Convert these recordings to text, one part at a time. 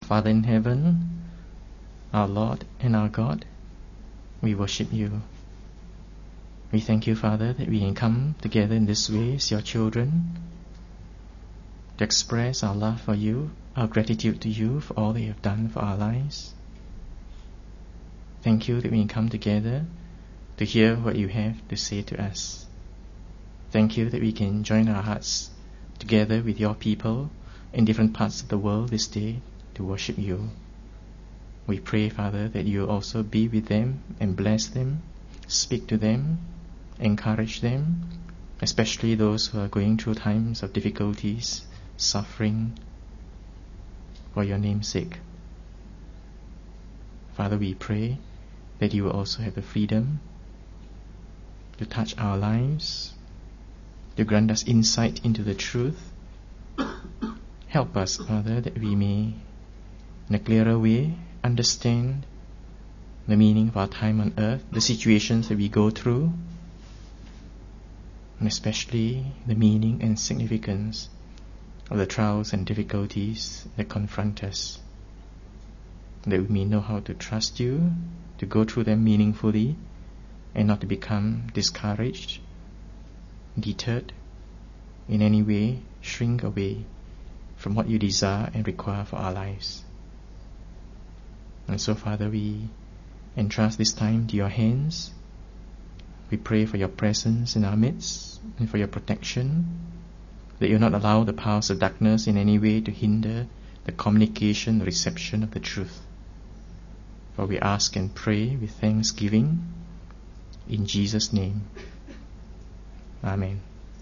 Father in heaven, our Lord and our God, we worship you. We thank you, Father, that we can come together in this way as your children to express our love for you, our gratitude to you for all that you have done for our lives. Thank you that we can come together to hear what you have to say to us. Thank you that we can join our hearts together with your people in different parts of the world this day to worship you. We pray, Father, that you also be with them and bless them, speak to them, encourage them, especially those who are going through times of difficulties, suffering, for your name's sake. Father, we pray that you will also have the freedom to touch our lives, to grant us insight into the truth. Help us, Father, that we may, in a clearer way, understand the meaning of our time on earth, the situations that we go through, and especially the meaning and significance of the trials and difficulties that confront us, that we may know how to trust you, to go through them meaningfully, and not to become discouraged, deterred, in any way shrink away from what you desire and require for our lives. And so, Father, we entrust this time to your hands. We pray for your presence in our midst and for your protection, that you not allow the powers of darkness in any way to hinder the communication, the reception of the truth. For we ask and pray with thanksgiving in Jesus' name. Amen.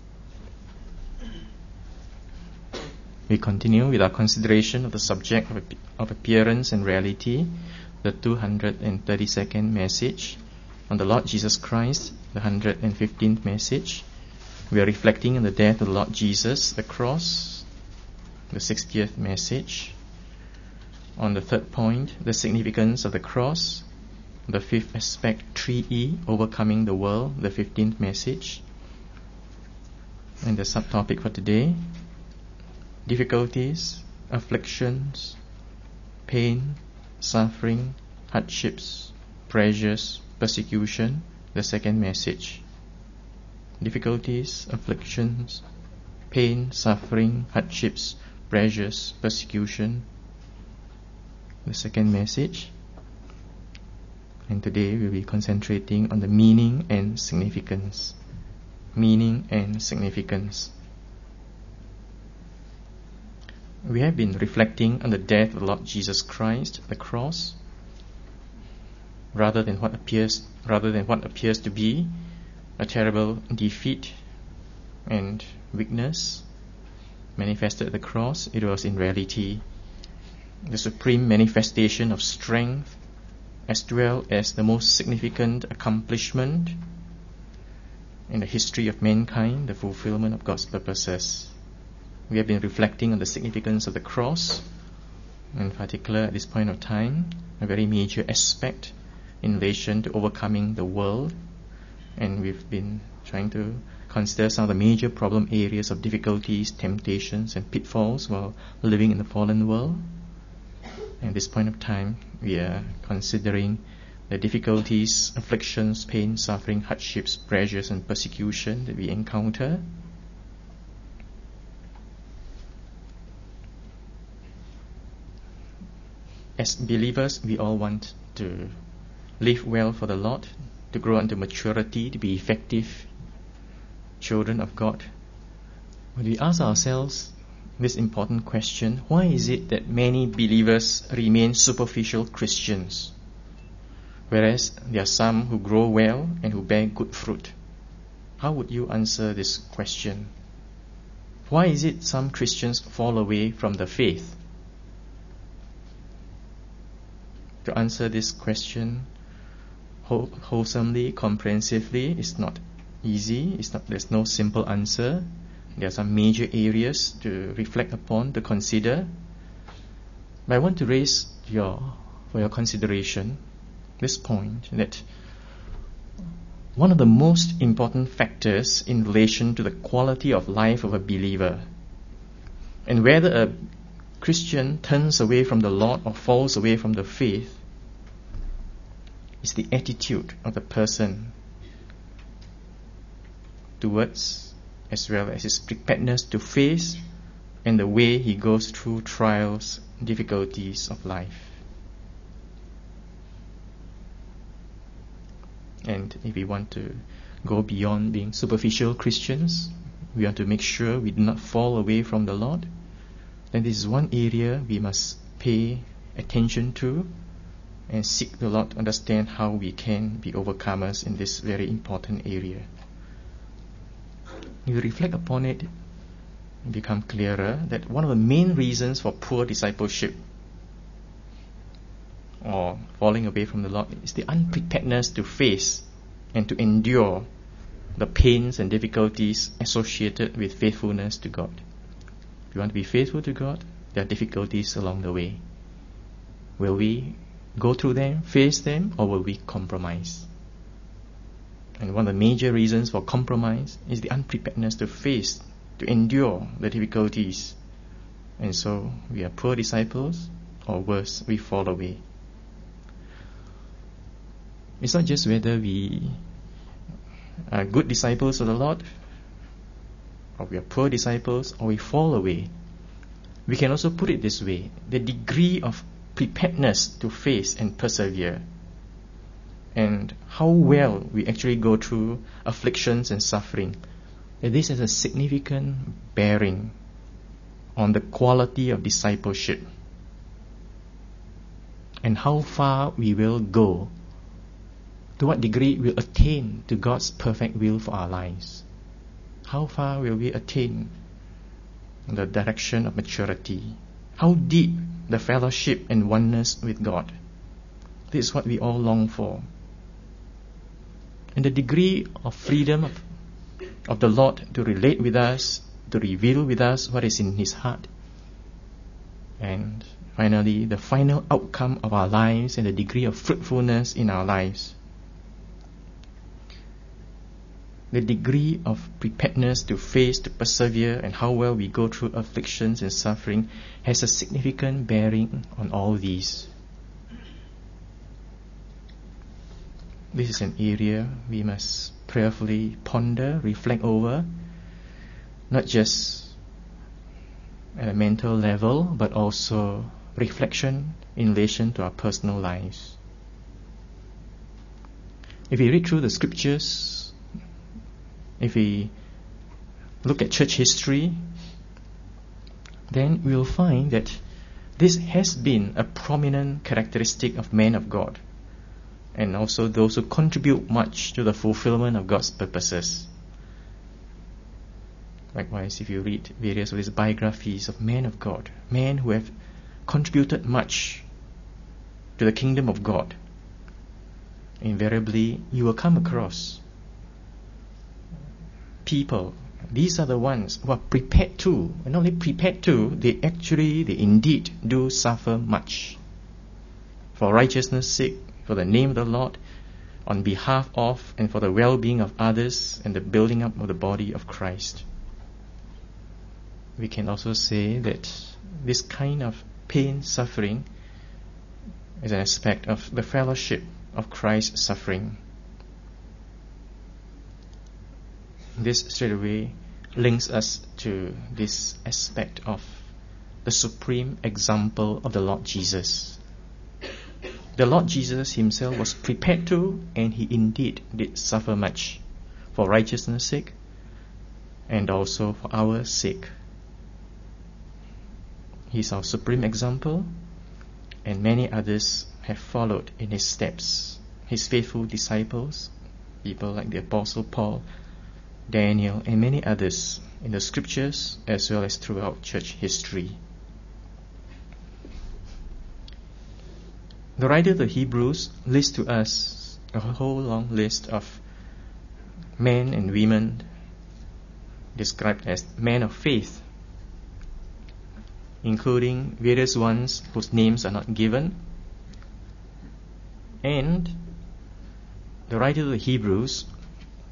We continue with our consideration of the subject of appearance and reality, the 232nd message on the Lord Jesus Christ, the 115th message. We are reflecting on the death of the Lord Jesus, the cross, the 60th message. On the third point, the significance of the cross. The fifth aspect, 3E, overcoming the world, the 15th message. And the subtopic for today, difficulties, afflictions, pain, suffering, hardships, pressures, persecution, the second message. Difficulties, afflictions, pain, suffering, hardships, pressures, persecution, the second message. And today we'll be concentrating on the meaning and significance. Meaning and significance. We have been reflecting on the death of the Lord Jesus Christ, the cross, rather than what appears to be a terrible defeat and weakness manifested at the cross. It was in reality the supreme manifestation of strength, as well as the most significant accomplishment in the history of mankind, the fulfillment of God's purposes. We have been reflecting on the significance of the cross, in particular at this point of time, a very major aspect in relation to overcoming the world. And we've been trying to consider some of the major problem areas of difficulties, temptations, and pitfalls while living in the fallen world. At this point of time, we are considering the difficulties, afflictions, pain, suffering, hardships, pressures, and persecution that we encounter. As believers, we all want to live well for the Lord, to grow into maturity, to be effective children of God. When we ask ourselves this important question, why is it that many believers remain superficial Christians, whereas there are some who grow well and who bear good fruit? How would you answer this question? Why is it some Christians fall away from the faith? To answer this question wholesomely, comprehensively, is not easy. There's no simple answer. There are some major areas to reflect upon, to consider. But I want to raise for your consideration this point, that one of the most important factors in relation to the quality of life of a believer, and whether a Christian turns away from the Lord or falls away from the faith is the attitude of the person towards, as well as his preparedness to face, and the way he goes through trials, difficulties of life. And if we want to go beyond being superficial Christians, we want to make sure we do not fall away from the Lord, then this is one area we must pay attention to and seek the Lord to understand how we can be overcomers in this very important area. If you reflect upon it, it becomes clearer that one of the main reasons for poor discipleship or falling away from the Lord is the unpreparedness to face and to endure the pains and difficulties associated with faithfulness to God. If you want to be faithful to God, there are difficulties along the way. Will we go through them, face them, or will we compromise? And one of the major reasons for compromise is the unpreparedness to face, to endure the difficulties. And so we are poor disciples, or worse, we fall away. It's not just whether we are good disciples of the Lord, or we are poor disciples, or we fall away. We can also put it this way: the degree of preparedness to face and persevere, and how well we actually go through afflictions and suffering, that this has a significant bearing on the quality of discipleship and how far we will go, to what degree we'll attain to God's perfect will for our lives. How far will we attain in the direction of maturity? How deep the fellowship and oneness with God? This is what we all long for. And the degree of freedom of the Lord to relate with us, to reveal with us what is in His heart. And finally, the final outcome of our lives and the degree of fruitfulness in our lives. The degree of preparedness to face, to persevere, and how well we go through afflictions and suffering has a significant bearing on all these. This is an area we must prayerfully ponder, reflect over, not just at a mental level, but also reflection in relation to our personal lives. If we read through the scriptures, if we look at church history, then we will find that this has been a prominent characteristic of men of God, and also those who contribute much to the fulfillment of God's purposes. Likewise, if you read various of these biographies of men of God, men who have contributed much to the kingdom of God, invariably you will come across people. These are the ones who are prepared to, and not only prepared to, they indeed do suffer much for righteousness' sake, for the name of the Lord, on behalf of and for the well-being of others and the building up of the body of Christ. We can also say that this kind of pain, suffering, is an aspect of the fellowship of Christ's suffering. This straightaway links us to this aspect of the supreme example of the Lord Jesus. The Lord Jesus Himself was prepared to, and He indeed did suffer much for righteousness' sake and also for our sake. He is our supreme example, and many others have followed in His steps. His faithful disciples, people like the Apostle Paul, Daniel, and many others in the scriptures as well as throughout church history. The writer of the Hebrews lists to us a whole long list of men and women described as men of faith, including various ones whose names are not given. And the writer of the Hebrews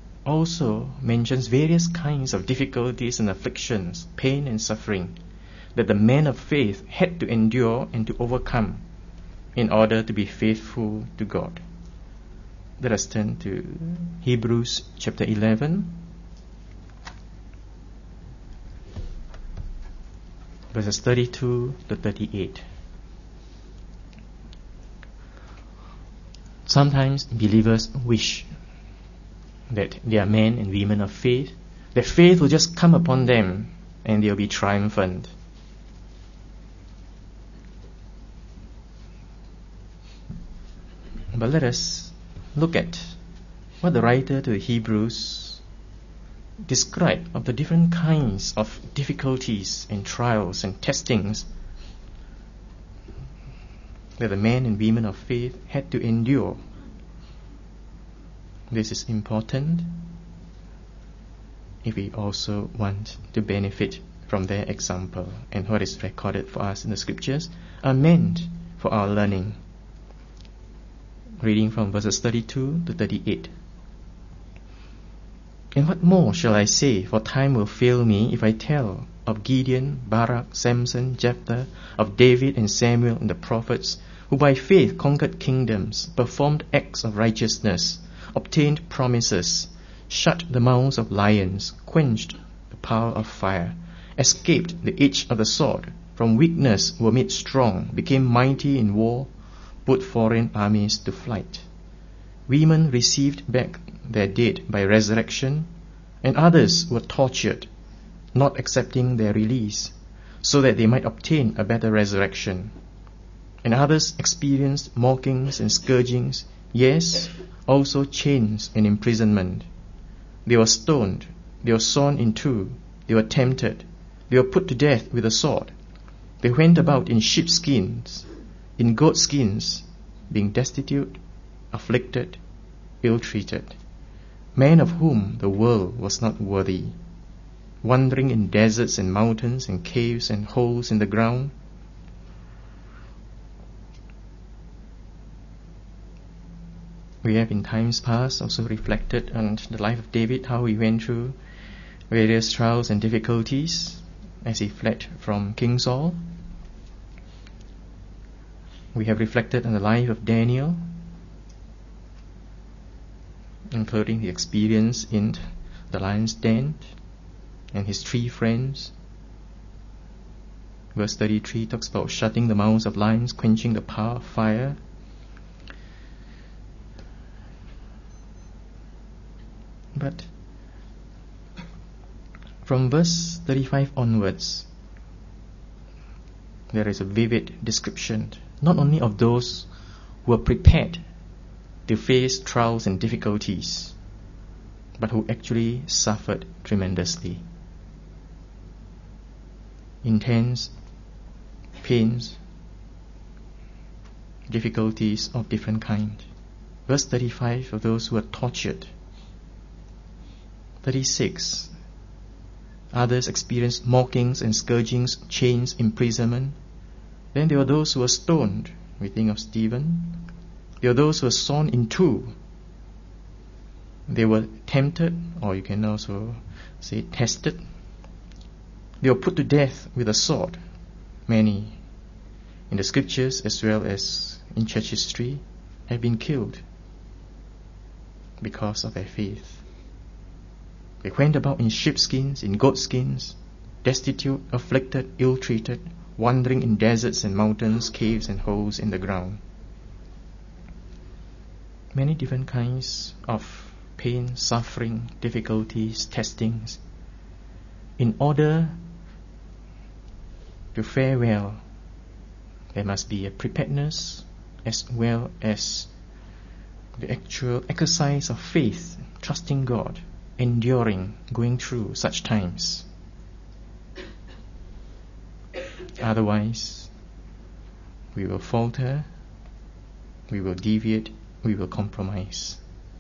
also mentions various kinds of difficulties and afflictions, pain and suffering, that the men of faith had to endure and to overcome in order to be faithful to God. Let us turn to Hebrews chapter 11, verses 32 to 38. Sometimes believers wish that they are men and women of faith, that faith will just come upon them and they'll be triumphant. But let us look at what the writer to the Hebrews described of the different kinds of difficulties and trials and testings that the men and women of faith had to endure. This is important if we also want to benefit from their example, and what is recorded for us in the scriptures are meant for our learning. Reading from verses 32 to 38. And what more shall I say, for time will fail me if I tell of Gideon, Barak, Samson, Jephthah, of David and Samuel and the prophets, who by faith conquered kingdoms, performed acts of righteousness, obtained promises, shut the mouths of lions, quenched the power of fire, escaped the edge of the sword, from weakness were made strong, became mighty in war, put foreign armies to flight. Women received back their dead by resurrection, and others were tortured, not accepting their release, so that they might obtain a better resurrection. And others experienced mockings and scourgings, yes, also chains and imprisonment. They were stoned, they were sawn in two, they were tempted, they were put to death with a sword. They went about in sheepskins, in goatskins, being destitute, afflicted, ill-treated, men of whom the world was not worthy, wandering in deserts and mountains and caves and holes in the ground. We have in times past also reflected on the life of David, how he went through various trials and difficulties as he fled from King Saul. We have reflected on the life of Daniel, including the experience in the lion's den and his 3 friends. Verse 33 talks about shutting the mouths of lions, quenching the power of fire. But from verse 35 onwards, there is a vivid description not only of those who are prepared to face trials and difficulties, but who actually suffered tremendously. Intense pains, difficulties of different kind. Verse 35 of those who are tortured. 36, others experienced mockings and scourgings, chains, imprisonment. Then there were those who were stoned. We think of Stephen. There were those who were sawn in two. They were tempted, or you can also say tested. They were put to death with a sword. Many in the scriptures as well as in church history have been killed because of their faith. They went about in sheepskins, in goatskins, destitute, afflicted, ill-treated, wandering in deserts and mountains, caves and holes in the ground. Many different kinds of pain, suffering, difficulties, testings. In order to fare well, there must be a preparedness as well as the actual exercise of faith, trusting God, enduring, going through such times. Otherwise, we will falter, we will deviate, we will compromise.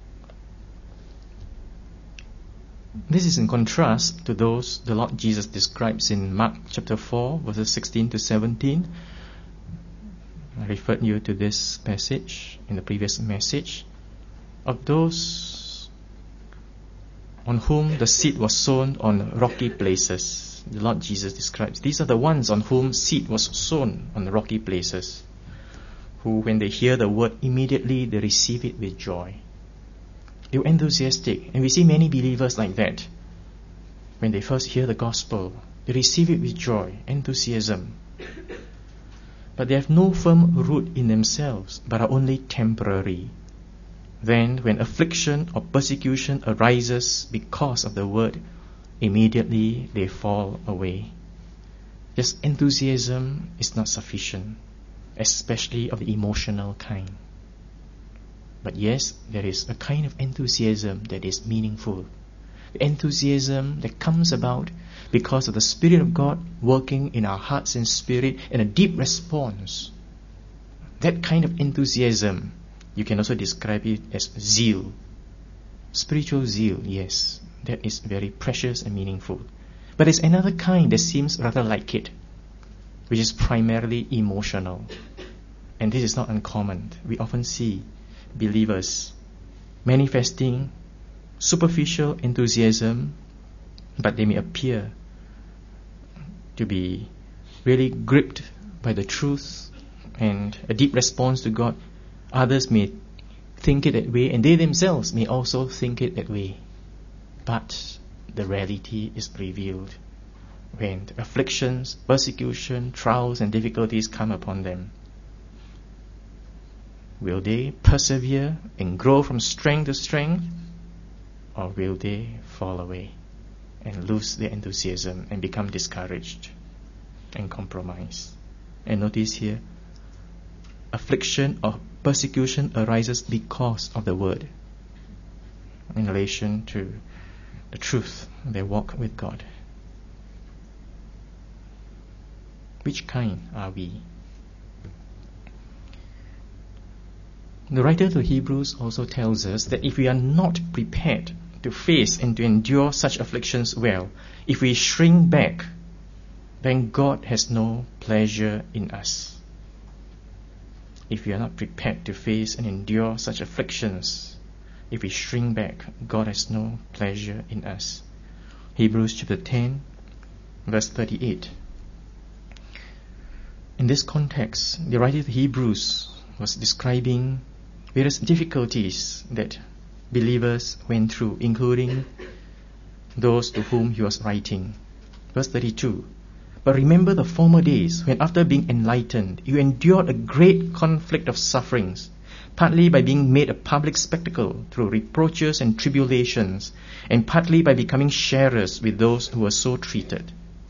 This is in contrast to those the Lord Jesus describes in Mark chapter 4, verses 16 to 17. I referred you to this passage in the previous message, of those on whom the seed was sown on rocky places. the Lord Jesus describes. These are the ones on whom seed was sown on the rocky places, who, when they hear the word, immediately they receive it with joy. They were enthusiastic, and we see many believers like that. When they first hear the gospel, they receive it with joy, enthusiasm. But they have no firm root in themselves, but are only temporary. Then, when affliction or persecution arises because of the word, immediately they fall away. Just enthusiasm is not sufficient, especially of the emotional kind. But yes, there is a kind of enthusiasm that is meaningful. The enthusiasm that comes about because of the Spirit of God working in our hearts and spirit, and a deep response. That kind of enthusiasm, you can also describe it as zeal. Spiritual zeal, yes, that is very precious and meaningful. But there's another kind that seems rather like it, which is primarily emotional. And this is not uncommon. We often see believers manifesting superficial enthusiasm, but they may appear to be really gripped by the truth and a deep response to God. Others may think it that way, and they themselves may also think it that way. But the reality is revealed when afflictions, persecution, trials and difficulties come upon them. Will they persevere and grow from strength to strength, or will they fall away and lose their enthusiasm and become discouraged and compromise? And notice here, affliction or persecution arises because of the word, in relation to the truth, their walk with God. Which kind are we? The writer to Hebrews also tells us that if we are not prepared to face and to endure such afflictions well, if we shrink back, then God has no pleasure in us. If we are not prepared to face and endure such afflictions, if we shrink back, God has no pleasure in us. Hebrews chapter 10, verse 38. In this context, the writer to Hebrews was describing various difficulties that believers went through, including those to whom he was writing. Verse 32. But remember the former days, when after being enlightened, you endured a great conflict of sufferings, partly by being made a public spectacle through reproaches and tribulations, and partly by becoming sharers with those who were so treated.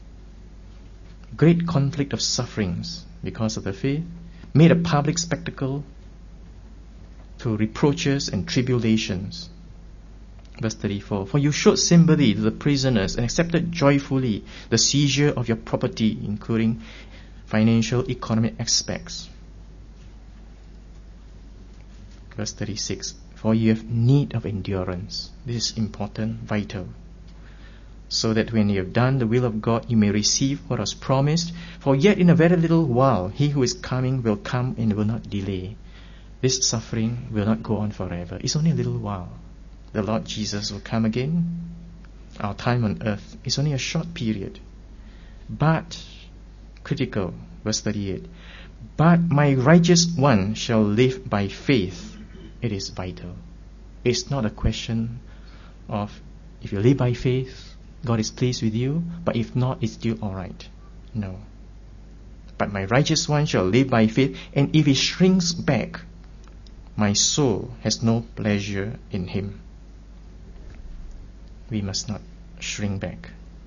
Great conflict of sufferings because of the faith, made a public spectacle through reproaches and tribulations. Verse 34. For you showed sympathy to the prisoners and accepted joyfully the seizure of your property, including financial economic aspects. Verse 36. For you have need of endurance. This is important, vital. So that when you have done the will of God, you may receive what was promised. For yet in a very little while, he who is coming will come and will not delay. This suffering will not go on forever. It's only a little while. The Lord Jesus will come again. Our time on earth is only a short period. But, critical, verse 38, but my righteous one shall live by faith. It is vital. It's not a question of if you live by faith, God is pleased with you, but if not, it's still alright. No. But my righteous one shall live by faith, and if he shrinks back, my soul has no pleasure in him. We must not shrink back,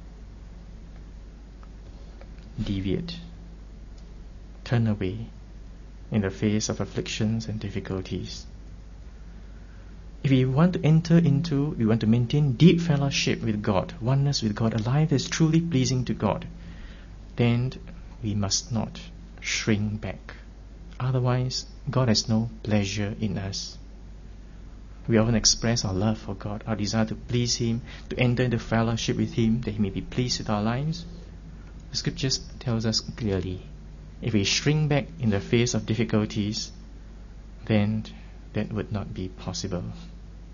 deviate, turn away in the face of afflictions and difficulties. If we want to maintain deep fellowship with God, oneness with God, a life that is truly pleasing to God, then we must not shrink back. Otherwise, God has no pleasure in us. We often express our love for God, our desire to please Him, to enter into fellowship with Him, that He may be pleased with our lives. The Scriptures tells us clearly, if we shrink back in the face of difficulties, then that would not be possible.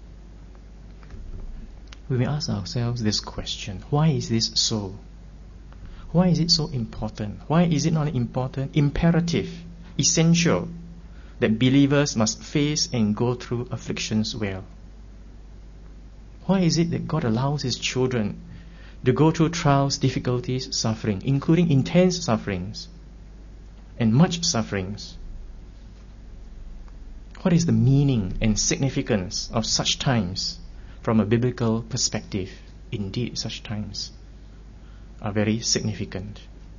We may ask ourselves this question: why is this so? Why is it so important? Why is it not important, imperative, essential that believers must face and go through afflictions well? Why is it that God allows His children to go through trials, difficulties, suffering, including intense sufferings and much sufferings? What is the meaning and significance of such times from a biblical perspective? Indeed, such times are very significant.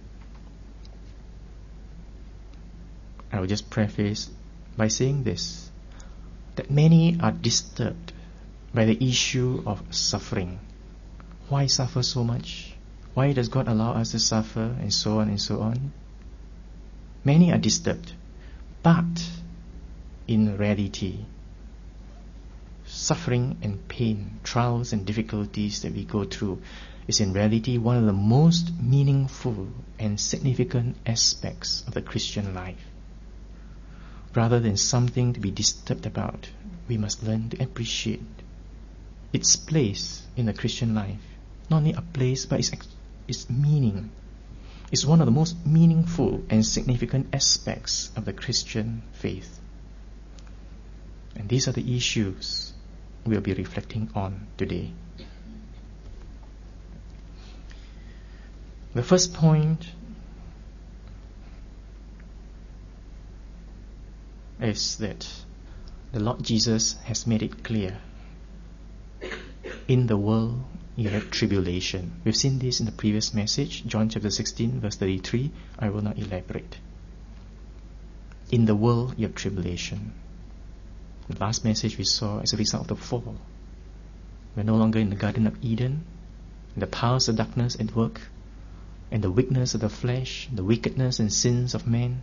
I will just preface by saying this, that many are disturbed by the issue of suffering. Why suffer so much? Why does God allow us to suffer? And so on and so on. Many are disturbed. But in reality, suffering and pain, trials and difficulties that we go through is in reality one of the most meaningful and significant aspects of the Christian life. Rather than something to be disturbed about, we must learn to appreciate its place in the Christian life. Not only a place, but its meaning. It's one of the most meaningful and significant aspects of the Christian faith. And these are the issues we'll be reflecting on today. The first point is that the Lord Jesus has made it clear. In the world you have tribulation. We've seen this in the previous message, John chapter 16 verse 33. I will not elaborate. In the world you have tribulation. The last message we saw as a result of the fall. We're no longer in the Garden of Eden. The powers of darkness at work, and the weakness of the flesh, the wickedness and sins of man.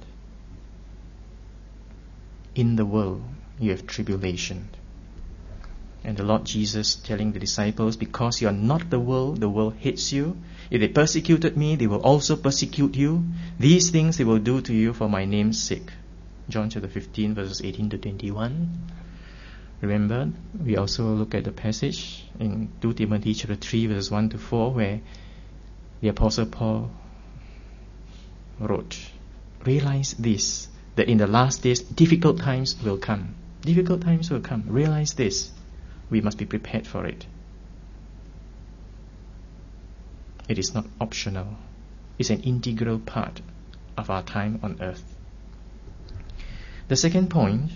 In the world you have tribulation. And the Lord Jesus telling the disciples, because you are not the world hates you. If they persecuted me, they will also persecute you. These things they will do to you for my name's sake. John chapter 15 verses 18 to 21. Remember, we also look at the passage in 2 Timothy chapter 3 verses 1 to 4 where the Apostle Paul wrote, realize this, that in the last days difficult times will come. Difficult times will come. Realize this. We must be prepared for it. It is not optional. It's an integral part of our time on earth. The second point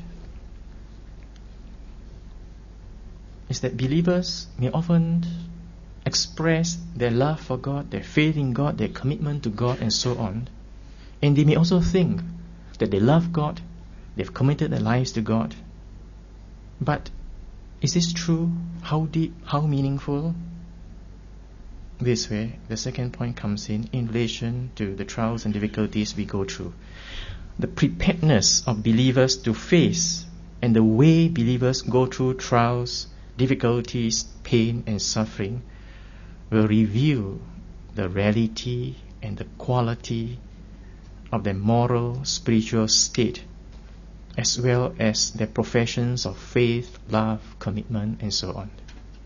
is that believers may often express their love for God, their faith in God, their commitment to God, and so on. And they may also think that they love God, they've committed their lives to God. But is this true? How deep? How meaningful? This way, the second point comes in relation to the trials and difficulties we go through. The preparedness of believers to face and the way believers go through trials, difficulties, pain and suffering will reveal the reality and the quality of their moral, spiritual state, as well as their professions of faith, love, commitment, and so on.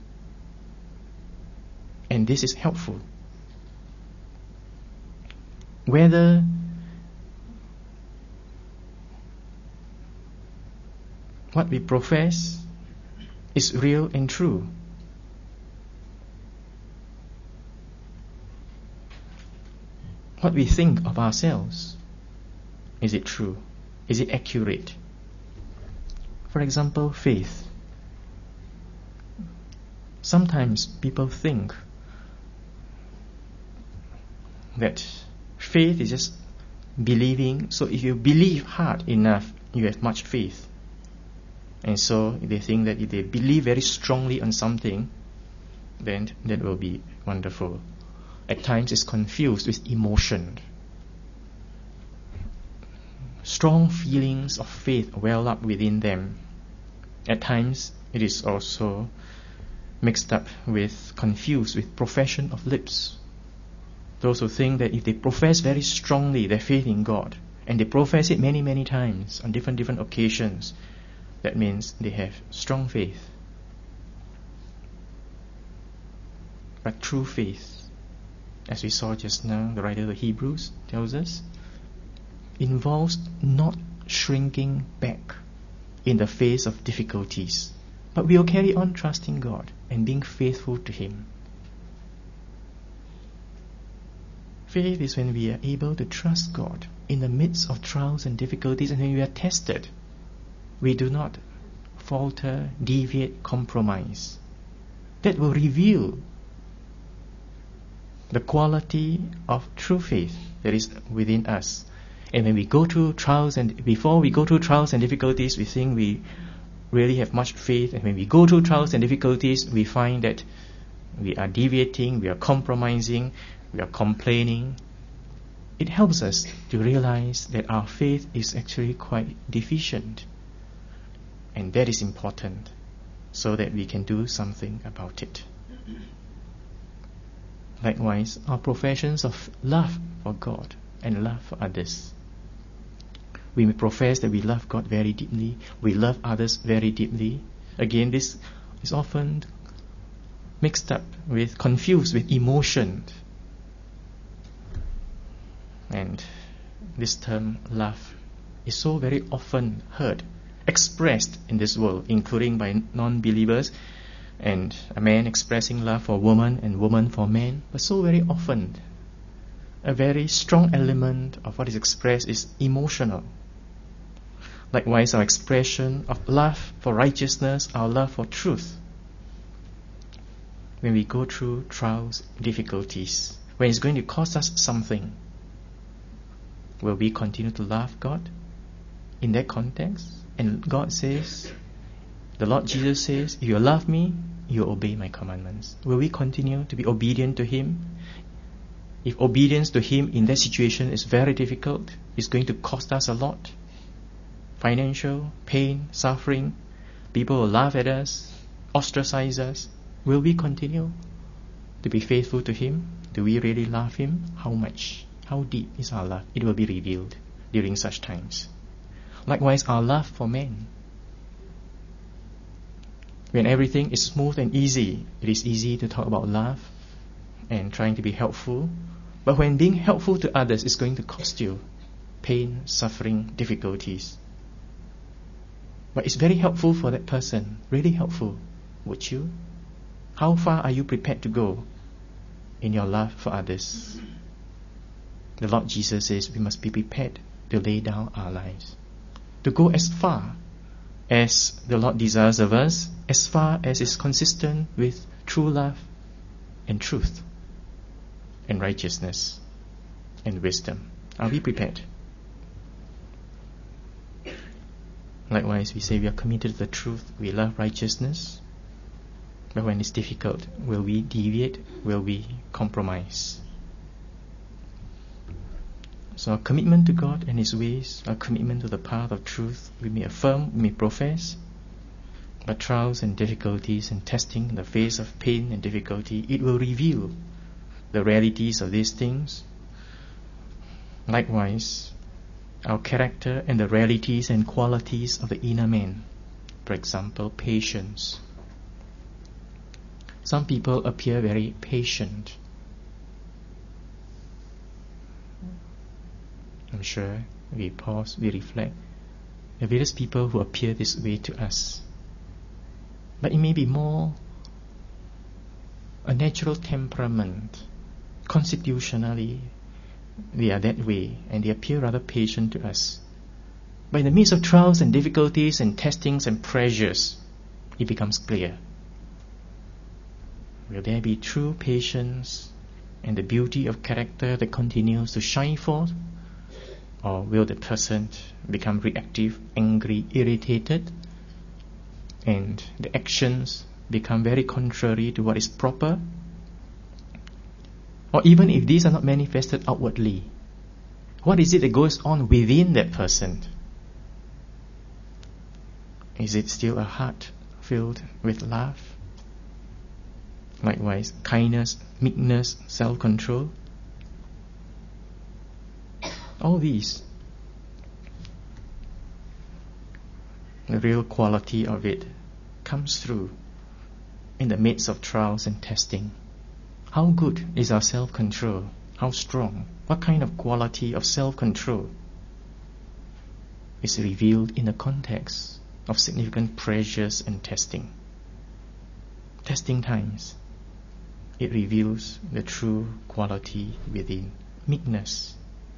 And this is helpful. Whether what we profess is real and true. What we think of ourselves, is it true? Is it accurate? For example, faith. Sometimes people think that faith is just believing. So if you believe hard enough, you have much faith. And so they think that if they believe very strongly on something, then that will be wonderful. At times it's confused with emotion. Strong feelings of faith well up within them. At times it is also mixed up with, confused with profession of lips. Those who think that if they profess very strongly their faith in God, and they profess it many, many times on different occasions, that means they have strong faith. But true faith as we saw just now, the writer of the Hebrews tells us, involves not shrinking back in the face of difficulties, but we will carry on trusting God and being faithful to Him. Faith is when we are able to trust God in the midst of trials and difficulties, and when we are tested, we do not falter, deviate, compromise. That will reveal the quality of true faith that is within us. And when we go through trials, and before we go through trials and difficulties, we think we really have much faith, and when we go through trials and difficulties, we find that we are deviating, we are compromising, we are complaining. It helps us to realize that our faith is actually quite deficient, and that is important, so that we can do something about it. Likewise, our professions of love for God and love for others. We may profess that we love God very deeply, we love others very deeply. Again, this is often mixed up with, confused with emotion. And this term love is so very often heard, expressed in this world, including by non-believers, and a man expressing love for a woman and woman for men. But so very often, a very strong element of what is expressed is emotional. Likewise, our expression of love for righteousness, our love for truth. When we go through trials, difficulties, when it's going to cost us something, will we continue to love God in that context? And God says, the Lord Jesus says, if you love me, you obey my commandments. Will we continue to be obedient to Him? If obedience to Him in that situation is very difficult, it's going to cost us a lot. Financial, pain, suffering, people will laugh at us, ostracize us. Will we continue to be faithful to Him? Do we really love Him? How much? How deep is our love? It will be revealed during such times. Likewise, our love for men. When everything is smooth and easy, it is easy to talk about love and trying to be helpful. But when being helpful to others is going to cost you pain, suffering, difficulties. But it's very helpful for that person, really helpful. Would you? How far are you prepared to go in your love for others? The Lord Jesus says we must be prepared to lay down our lives, to go as far as the Lord desires of us, as far as is consistent with true love and truth and righteousness and wisdom. Are we prepared? Likewise, we say we are committed to the truth, we love righteousness, but when it's difficult, will we deviate? Will we compromise? So our commitment to God and His ways, our commitment to the path of truth, we may affirm, we may profess, but trials and difficulties and testing in the face of pain and difficulty, it will reveal the realities of these things. Likewise, our character and the realities and qualities of the inner man. For example, patience. Some people appear very patient. I'm sure we pause, we reflect. There are various people who appear this way to us. But it may be more a natural temperament. Constitutionally, they are that way, and they appear rather patient to us. But in the midst of trials and difficulties and testings and pressures, it becomes clear. Will there be true patience and the beauty of character that continues to shine forth? Or will the person become reactive, angry, irritated, and the actions become very contrary to what is proper? Or even if these are not manifested outwardly, what is it that goes on within that person? Is it still a heart filled with love? Likewise, kindness, meekness, self-control. All these, the real quality of it comes through in the midst of trials and testing. How good is our self-control? How strong? What kind of quality of self-control is revealed in the context of significant pressures and testing? Testing times, it reveals the true quality within. Meekness,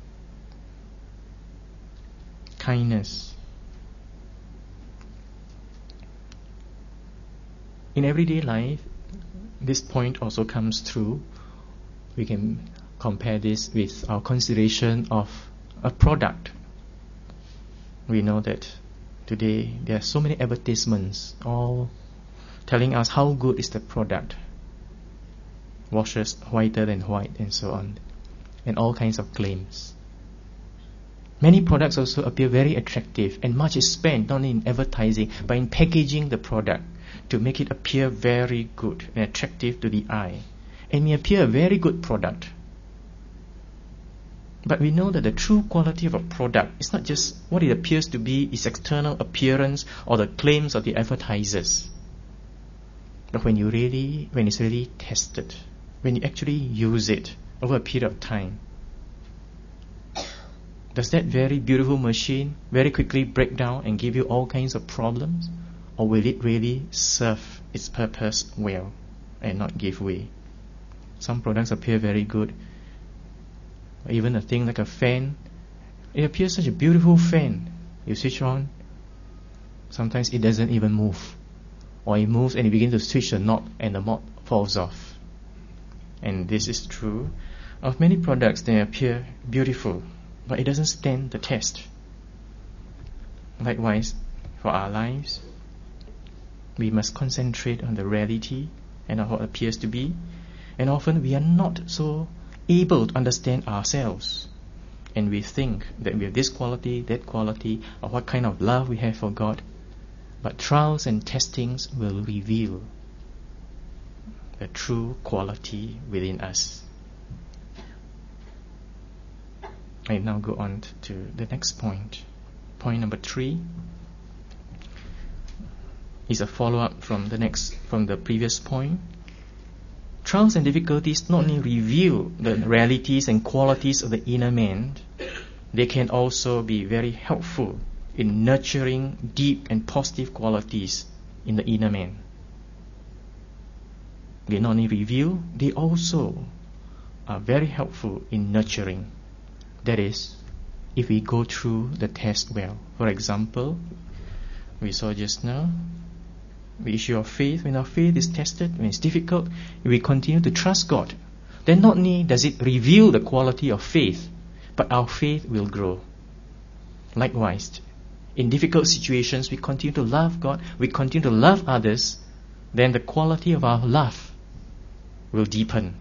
kindness. In everyday life, this point also comes through. We can compare this with our consideration of a product. We know that today there are so many advertisements all telling us how good is the product. Washes whiter than white and so on. And all kinds of claims. Many products also appear very attractive, and much is spent not only in advertising but in packaging the product to make it appear very good and attractive to the eye. It may appear a very good product. But we know that the true quality of a product is not just what it appears to be, its external appearance or the claims of the advertisers. But when it's really tested, when you actually use it over a period of time, does that very beautiful machine very quickly break down and give you all kinds of problems? Or will it really serve its purpose well and not give way? Some products appear very good. Even a thing like a fan, it appears such a beautiful fan. You switch on, sometimes it doesn't even move. Or it moves and you begin to switch the knob and the knob falls off. And this is true of many products. They appear beautiful, but it doesn't stand the test. Likewise, for our lives, we must concentrate on the reality and on what appears to be. And often we are not so able to understand ourselves. And we think that we have this quality, that quality, or what kind of love we have for God. But trials and testings will reveal the true quality within us. I now go on to the next point. Point number 3 is a follow-up from the previous point. Trials and difficulties not only reveal the realities and qualities of the inner man, they can also be very helpful in nurturing deep and positive qualities in the inner man. They not only reveal, they also are very helpful in nurturing. That is, if we go through the test well. For example, we saw just now, the issue of faith. When our faith is tested, when it's difficult, we continue to trust God. Then not only does it reveal the quality of faith, but our faith will grow. Likewise, in difficult situations, we continue to love God, we continue to love others, then the quality of our love will deepen.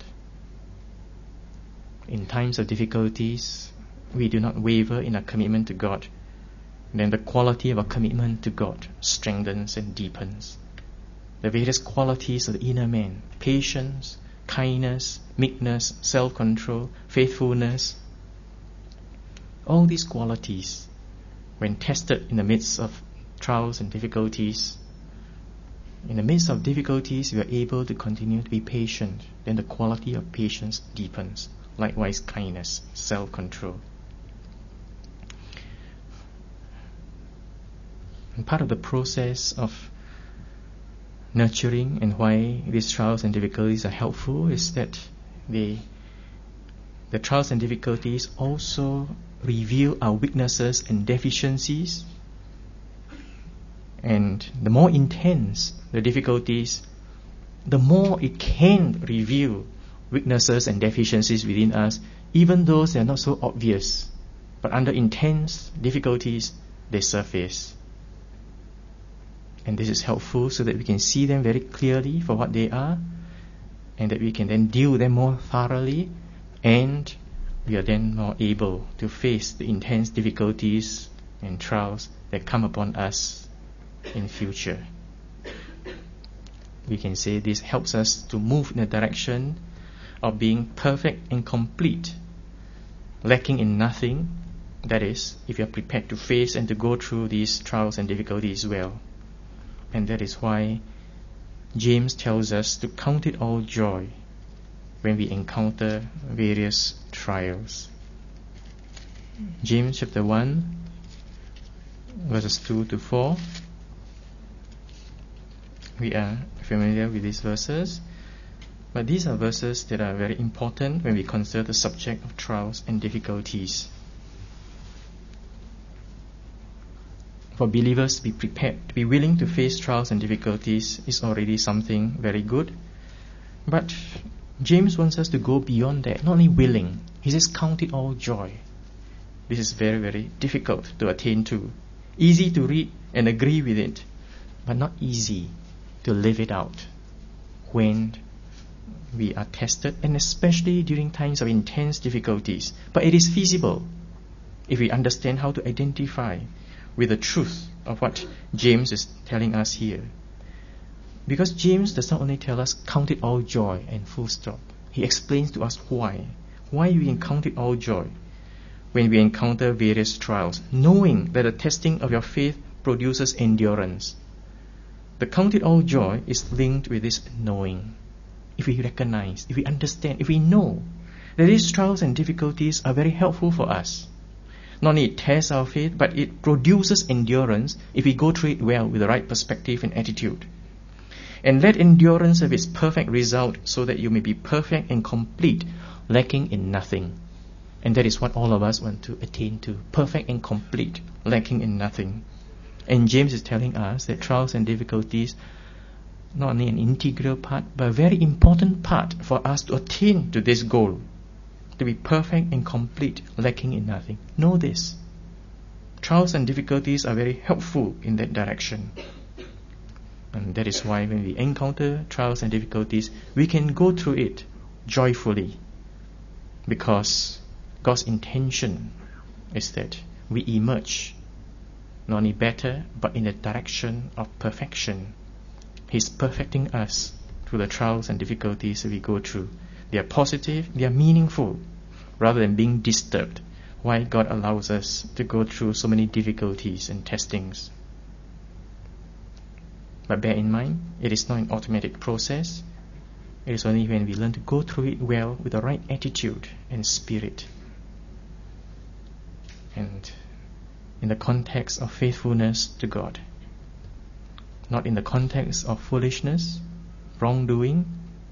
In times of difficulties, we do not waver in our commitment to God. Then the quality of our commitment to God strengthens and deepens. The various qualities of the inner man, patience, kindness, meekness, self-control, faithfulness, all these qualities, when tested in the midst of trials and difficulties, in the midst of difficulties, we are able to continue to be patient. Then the quality of patience deepens. Likewise, kindness, self-control. And part of the process of nurturing and why these trials and difficulties are helpful is that the trials and difficulties also reveal our weaknesses and deficiencies. And the more intense the difficulties, the more it can reveal weaknesses and deficiencies within us, even though they are not so obvious. But under intense difficulties, they surface. And this is helpful so that we can see them very clearly for what they are, and that we can then deal with them more thoroughly, and we are then more able to face the intense difficulties and trials that come upon us in future. We can say this helps us to move in the direction of being perfect and complete, lacking in nothing. That is, if you are prepared to face and to go through these trials and difficulties well. And that is why James tells us to count it all joy when we encounter various trials. James chapter 1, verses 2 to 4. We are familiar with these verses, but these are verses that are very important when we consider the subject of trials and difficulties. For believers to be prepared, to be willing to face trials and difficulties is already something very good. But James wants us to go beyond that, not only willing. He says, count it all joy. This is very, very difficult to attain to. Easy to read and agree with it, but not easy to live it out when we are tested, and especially during times of intense difficulties. But it is feasible if we understand how to identify with the truth of what James is telling us here. Because James does not only tell us count it all joy and full stop. He explains to us why. Why we count it all joy when we encounter various trials, knowing that the testing of your faith produces endurance. The count it all joy is linked with this knowing. If we recognize, if we understand, if we know that these trials and difficulties are very helpful for us. Not only it tests our faith, but it produces endurance if we go through it well with the right perspective and attitude. And let endurance have its perfect result, so that you may be perfect and complete, lacking in nothing. And that is what all of us want to attain to. Perfect and complete, lacking in nothing. And James is telling us that trials and difficulties, not only an integral part, but a very important part for us to attain to this goal. To be perfect and complete, lacking in nothing. Know this. Trials and difficulties are very helpful in that direction. And that is why when we encounter trials and difficulties, we can go through it joyfully. Because God's intention is that we emerge not only better, but in the direction of perfection. He's perfecting us through the trials and difficulties that we go through. They are positive, they are meaningful, rather than being disturbed. Why God allows us to go through so many difficulties and testings. But bear in mind, it is not an automatic process. It is only when we learn to go through it well with the right attitude and spirit. And in the context of faithfulness to God. Not in the context of foolishness, wrongdoing.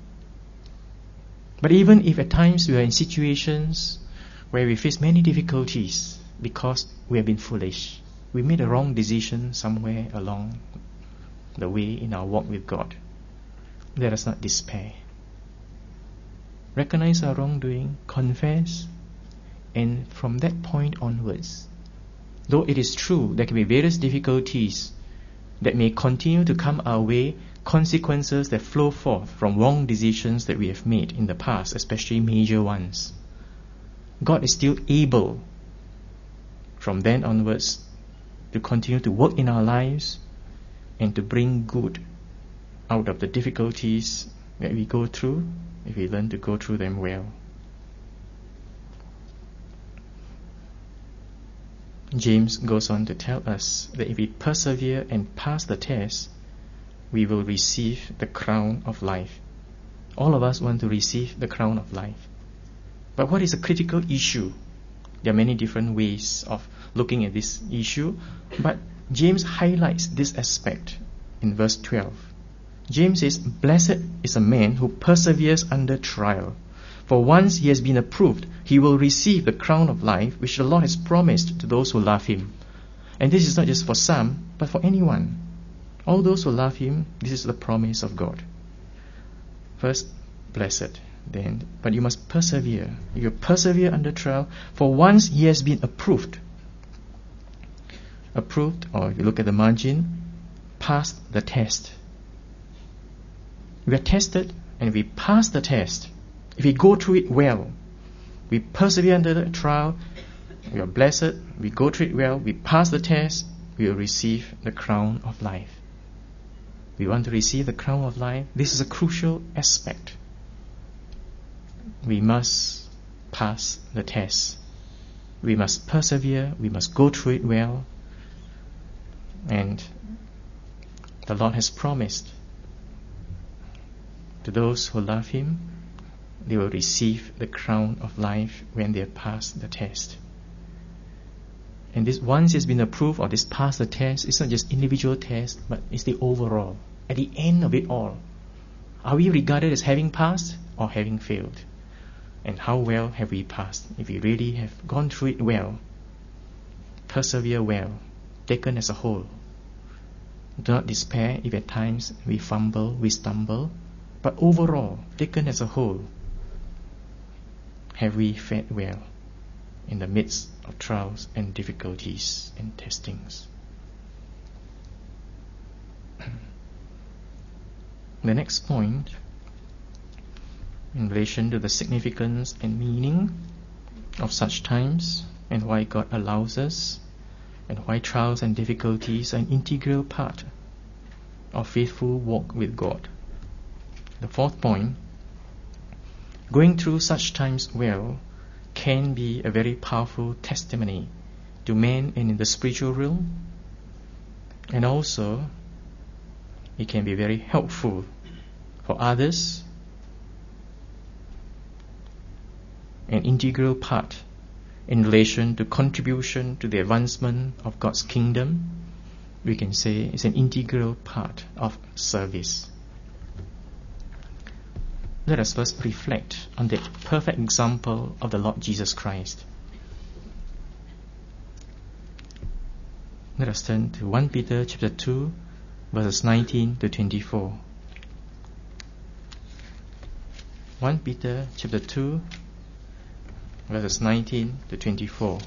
But even if at times we are in situations where we face many difficulties because we have been foolish, we made a wrong decision somewhere along the way in our walk with God, let us not despair. Recognize our wrongdoing, confess, and from that point onwards, though it is true there can be various difficulties that may continue to come our way, consequences that flow forth from wrong decisions that we have made in the past, especially major ones, God is still able from then onwards to continue to work in our lives and to bring good out of the difficulties that we go through if we learn to go through them well. James goes on to tell us that if we persevere and pass the test, we will receive the crown of life. All of us want to receive the crown of life. But what is a critical issue? There are many different ways of looking at this issue, but James highlights this aspect in verse 12. James says, "Blessed is a man who perseveres under trial. For once he has been approved, he will receive the crown of life which the Lord has promised to those who love him." And this is not just for some, but for anyone. All those who love him, this is the promise of God. First, blessed. But you must persevere. You persevere under trial. For once he has been approved. Approved, or if you look at the margin, passed the test. We are tested, and we pass the test. If we go through it well, we persevere under the trial, we are blessed, we go through it well, we pass the test, we will receive the crown of life. We want to receive the crown of life. This is a crucial aspect. We must pass the test. We must persevere, we must go through it well. And the Lord has promised to those who love him they will receive the crown of life when they have passed the test. And this, once it's been approved or this passed the test, it's not just individual test, but it's the overall. At the end of it all, are we regarded as having passed or having failed? And how well have we passed? If we really have gone through it well, persevere well, taken as a whole. Do not despair if at times we fumble, we stumble, but overall, taken as a whole, have we fared well in the midst of trials and difficulties and testings? The next point, in relation to the significance and meaning of such times and why God allows us and why trials and difficulties are an integral part of faithful walk with God. The fourth point, going through such times well can be a very powerful testimony to men and in the spiritual realm, and also it can be very helpful for others, an integral part in relation to contribution to the advancement of God's kingdom. We can say it's an integral part of service. Let us first reflect on the perfect example of the Lord Jesus Christ. Let us turn to 1 Peter chapter 2, verses 19 to 24. 1 Peter chapter 2, verses 19 to 24.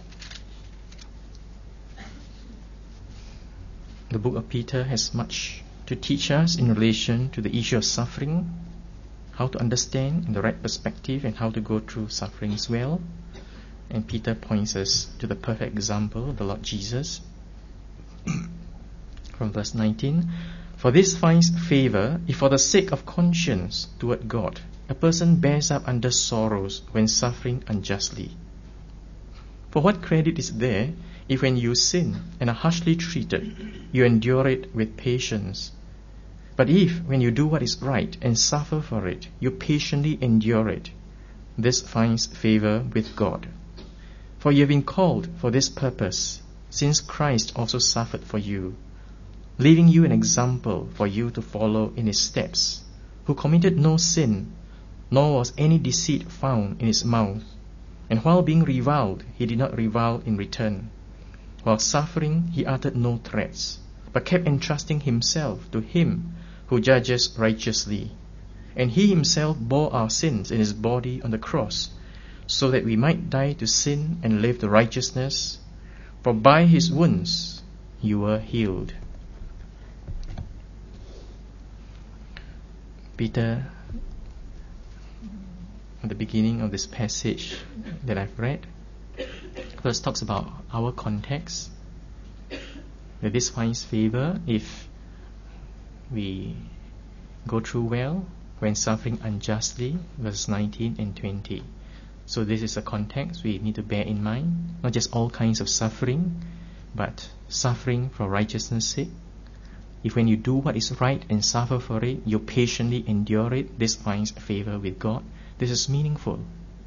The book of Peter has much to teach us in relation to the issue of suffering, how to understand in the right perspective and how to go through sufferings well. And Peter points us to the perfect example of the Lord Jesus. From verse 19, for this finds favor if for the sake of conscience toward God, a person bears up under sorrows when suffering unjustly. For what credit is there if when you sin and are harshly treated, you endure it with patience? But if when you do what is right and suffer for it, you patiently endure it, this finds favor with God. For you have been called for this purpose, since Christ also suffered for you, leaving you an example for you to follow in his steps, who committed no sin, nor was any deceit found in his mouth. And while being reviled, he did not revile in return. While suffering, he uttered no threats, but kept entrusting himself to him who judges righteously. And he himself bore our sins in his body on the cross, so that we might die to sin and live to righteousness. For by his wounds you were healed. Peter, at the beginning of this passage that I've read, first talks about our context, that this finds favor if we go through well when suffering unjustly, verse 19 and 20. So this is a context we need to bear in mind, not just all kinds of suffering, but suffering for righteousness' sake. If when you do what is right and suffer for it, you patiently endure it, this finds favor with God. This is meaningful.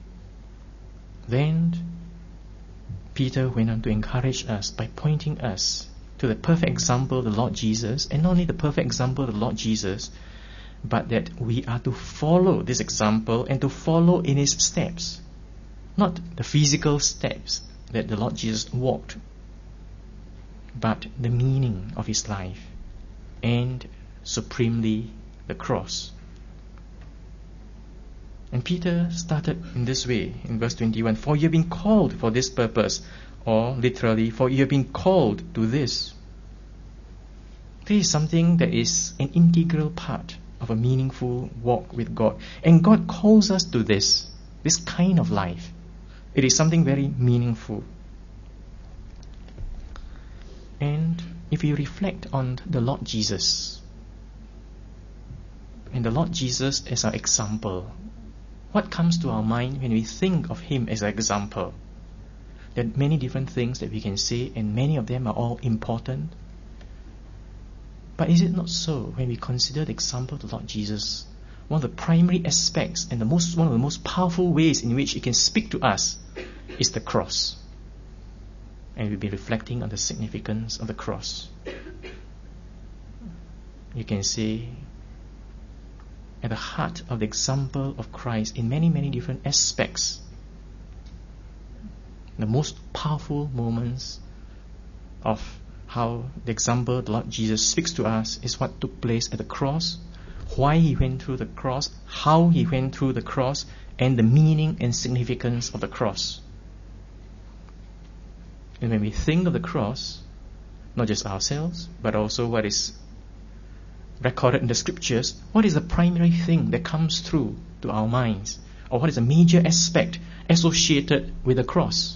Then Peter went on to encourage us by pointing us to the perfect example of the Lord Jesus, and not only the perfect example of the Lord Jesus, but that we are to follow this example and to follow in his steps. Not the physical steps that the Lord Jesus walked, but the meaning of his life, and supremely the cross. And Peter started in this way, in verse 21, for you have been called for this purpose, or literally, for you have been called to this. This is something that is an integral part of a meaningful walk with God. And God calls us to this kind of life. It is something very meaningful. And if you reflect on the Lord Jesus, and the Lord Jesus as our example, what comes to our mind when we think of him as an example? There are many different things that we can say, and many of them are all important. But is it not so when we consider the example of the Lord Jesus? one of the primary aspects and one of the most powerful ways in which it can speak to us is the cross. And we'll be reflecting on the significance of the cross. You can see at the heart of the example of Christ in many, many different aspects. The most powerful moments of how the example the Lord Jesus speaks to us is what took place at the cross, why he went through the cross, how he went through the cross, and the meaning and significance of the cross. And when we think of the cross, not just ourselves, but also what is recorded in the scriptures, what is the primary thing that comes through to our minds? Or what is a major aspect associated with the cross?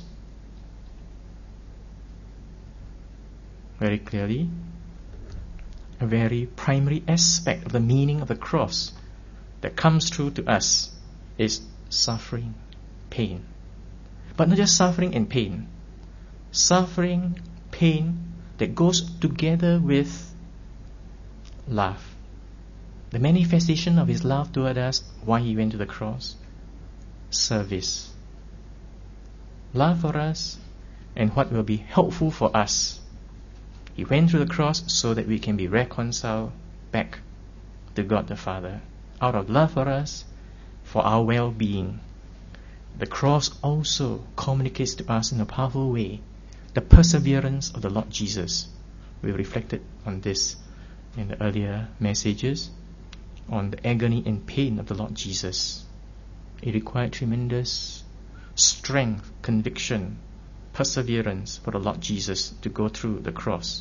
Very clearly, a very primary aspect of the meaning of the cross that comes through to us is suffering, pain. But not just suffering and pain. Suffering, pain that goes together with love. The manifestation of his love toward us, why he went to the cross. Service. Love for us and what will be helpful for us. He went through the cross so that we can be reconciled back to God the Father. Out of love for us, for our well-being. The cross also communicates to us in a powerful way the perseverance of the Lord Jesus. We reflected on this in the earlier messages, on the agony and pain of the Lord Jesus. It required tremendous strength, conviction, perseverance for the Lord Jesus to go through the cross.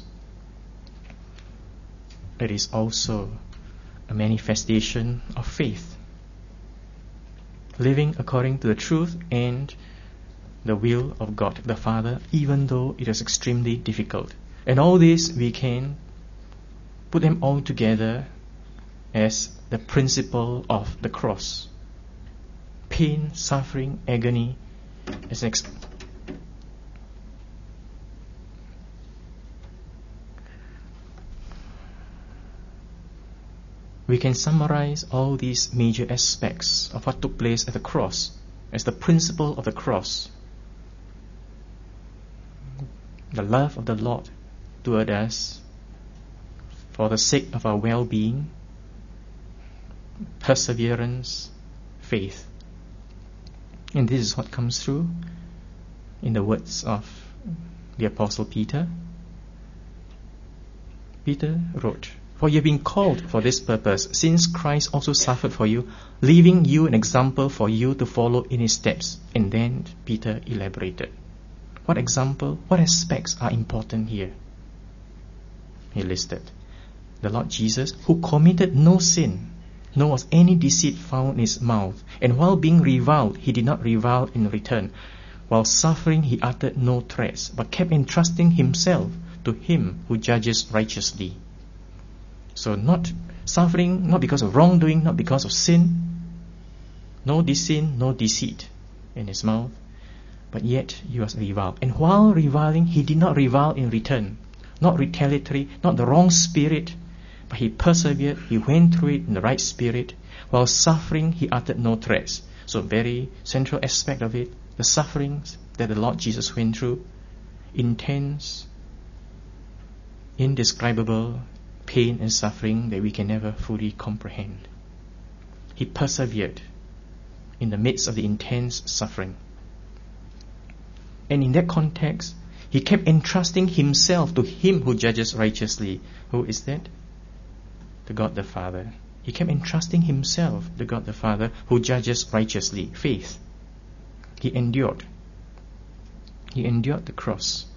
It is also a manifestation of faith, living according to the truth and the will of God the Father, even though it is extremely difficult. And all this we can put them all together as the principle of the cross. Pain, suffering, agony as an we can summarize all these major aspects of what took place at the cross as the principle of the cross. The love of the Lord toward us for the sake of our well-being, perseverance, faith. And this is what comes through in the words of the Apostle Peter. Peter wrote, "For you have been called for this purpose, since Christ also suffered for you, leaving you an example for you to follow in his steps." And then Peter elaborated. What example, what aspects are important here? He listed the Lord Jesus, who committed no sin, nor was any deceit found in his mouth. And while being reviled, he did not revile in return. While suffering, he uttered no threats, but kept entrusting himself to him who judges righteously. So not suffering, not because of wrongdoing, not because of sin, no sin, no deceit in his mouth, but yet he was reviled. And while reviling, he did not revile in return, not retaliatory, not the wrong spirit, but he persevered, he went through it in the right spirit. While suffering, he uttered no threats. So very central aspect of it, the sufferings that the Lord Jesus went through, intense, indescribable pain and suffering that we can never fully comprehend. He persevered in the midst of the intense suffering. And in that context, he kept entrusting himself to him who judges righteously. Who is that? To God the Father. He kept entrusting himself to God the Father who judges righteously. Faith. He endured. He endured the cross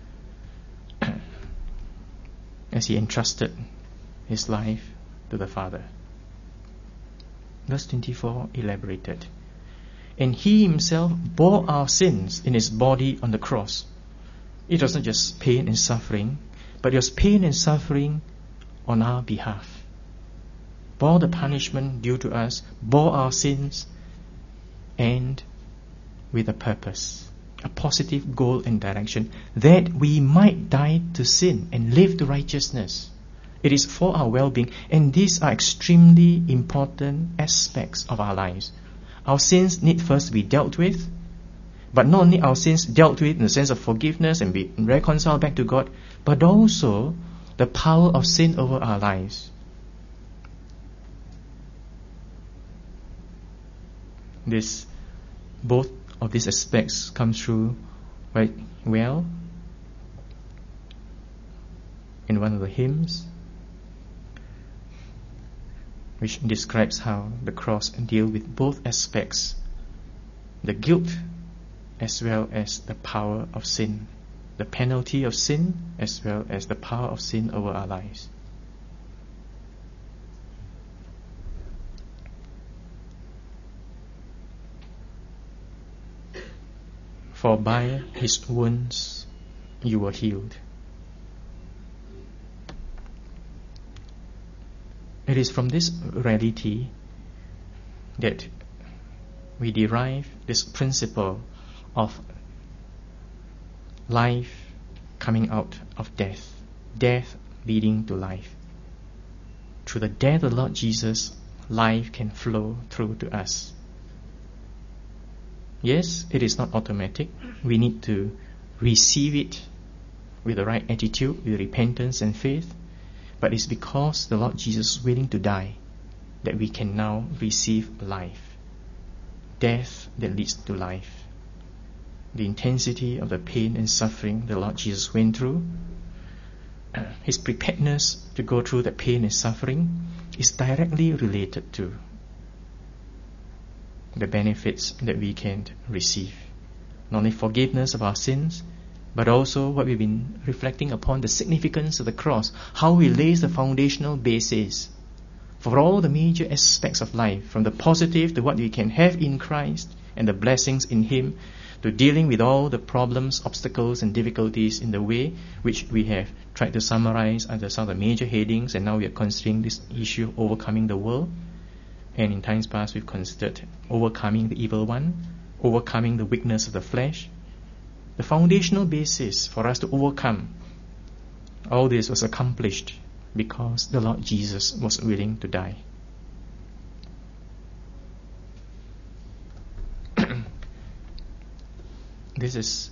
as he entrusted his life to the Father. Verse 24 elaborated. And he himself bore our sins in his body on the cross. It was not just pain and suffering, but it was pain and suffering on our behalf. Bore the punishment due to us, bore our sins, and with a purpose, a positive goal and direction, that we might die to sin and live to righteousness. It is for our well-being, and these are extremely important aspects of our lives. Our sins need first to be dealt with, but not only our sins dealt with in the sense of forgiveness and be reconciled back to God, but also the power of sin over our lives. Both of these aspects come through quite well in one of the hymns, which describes how the cross deals with both aspects, the guilt as well as the power of sin, the penalty of sin as well as the power of sin over our lives. For by his wounds you were healed. It is from this reality that we derive this principle of life coming out of death, death leading to life. Through the death of the Lord Jesus, life can flow through to us. Yes, it is not automatic. We need to receive it with the right attitude, with repentance and faith. But it's because the Lord Jesus is willing to die that we can now receive life. Death that leads to life. The intensity of the pain and suffering the Lord Jesus went through, his preparedness to go through the pain and suffering is directly related to the benefits that we can receive. Not only forgiveness of our sins, but also what we've been reflecting upon, the significance of the cross, how it lays the foundational basis for all the major aspects of life, from the positive to what we can have in Christ and the blessings in Him, to dealing with all the problems, obstacles and difficulties in the way, which we have tried to summarize under some of the major headings, and now we are considering this issue of overcoming the world. And in times past we've considered overcoming the evil one, overcoming the weakness of the flesh. The foundational basis for us to overcome all this was accomplished because the Lord Jesus was willing to die. This is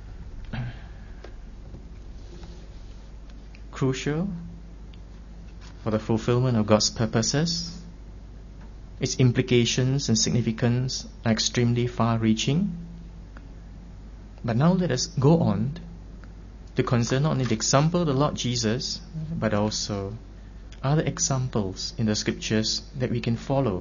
crucial for the fulfillment of God's purposes. Its implications and significance are extremely far-reaching. But now let us go on to consider not only the example of the Lord Jesus, but also other examples in the scriptures that we can follow.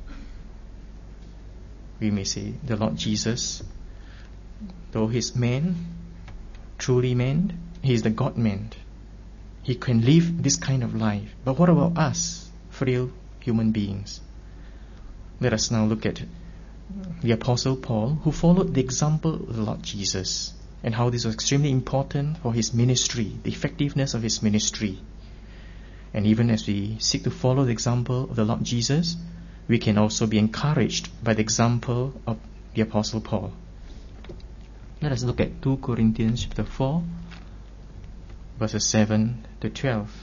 We may say the Lord Jesus, though He is man, truly man, He is the God-man. He can live this kind of life. But what about us, frail human beings? Let us now look at the Apostle Paul, who followed the example of the Lord Jesus, and how this was extremely important for his ministry, the effectiveness of his ministry. And even as we seek to follow the example of the Lord Jesus, we can also be encouraged by the example of the Apostle Paul. Let us look at 2 Corinthians chapter 4, verses 7 to 12.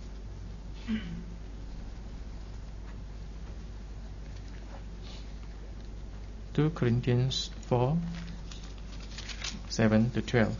2 Corinthians 4, 7 to 12.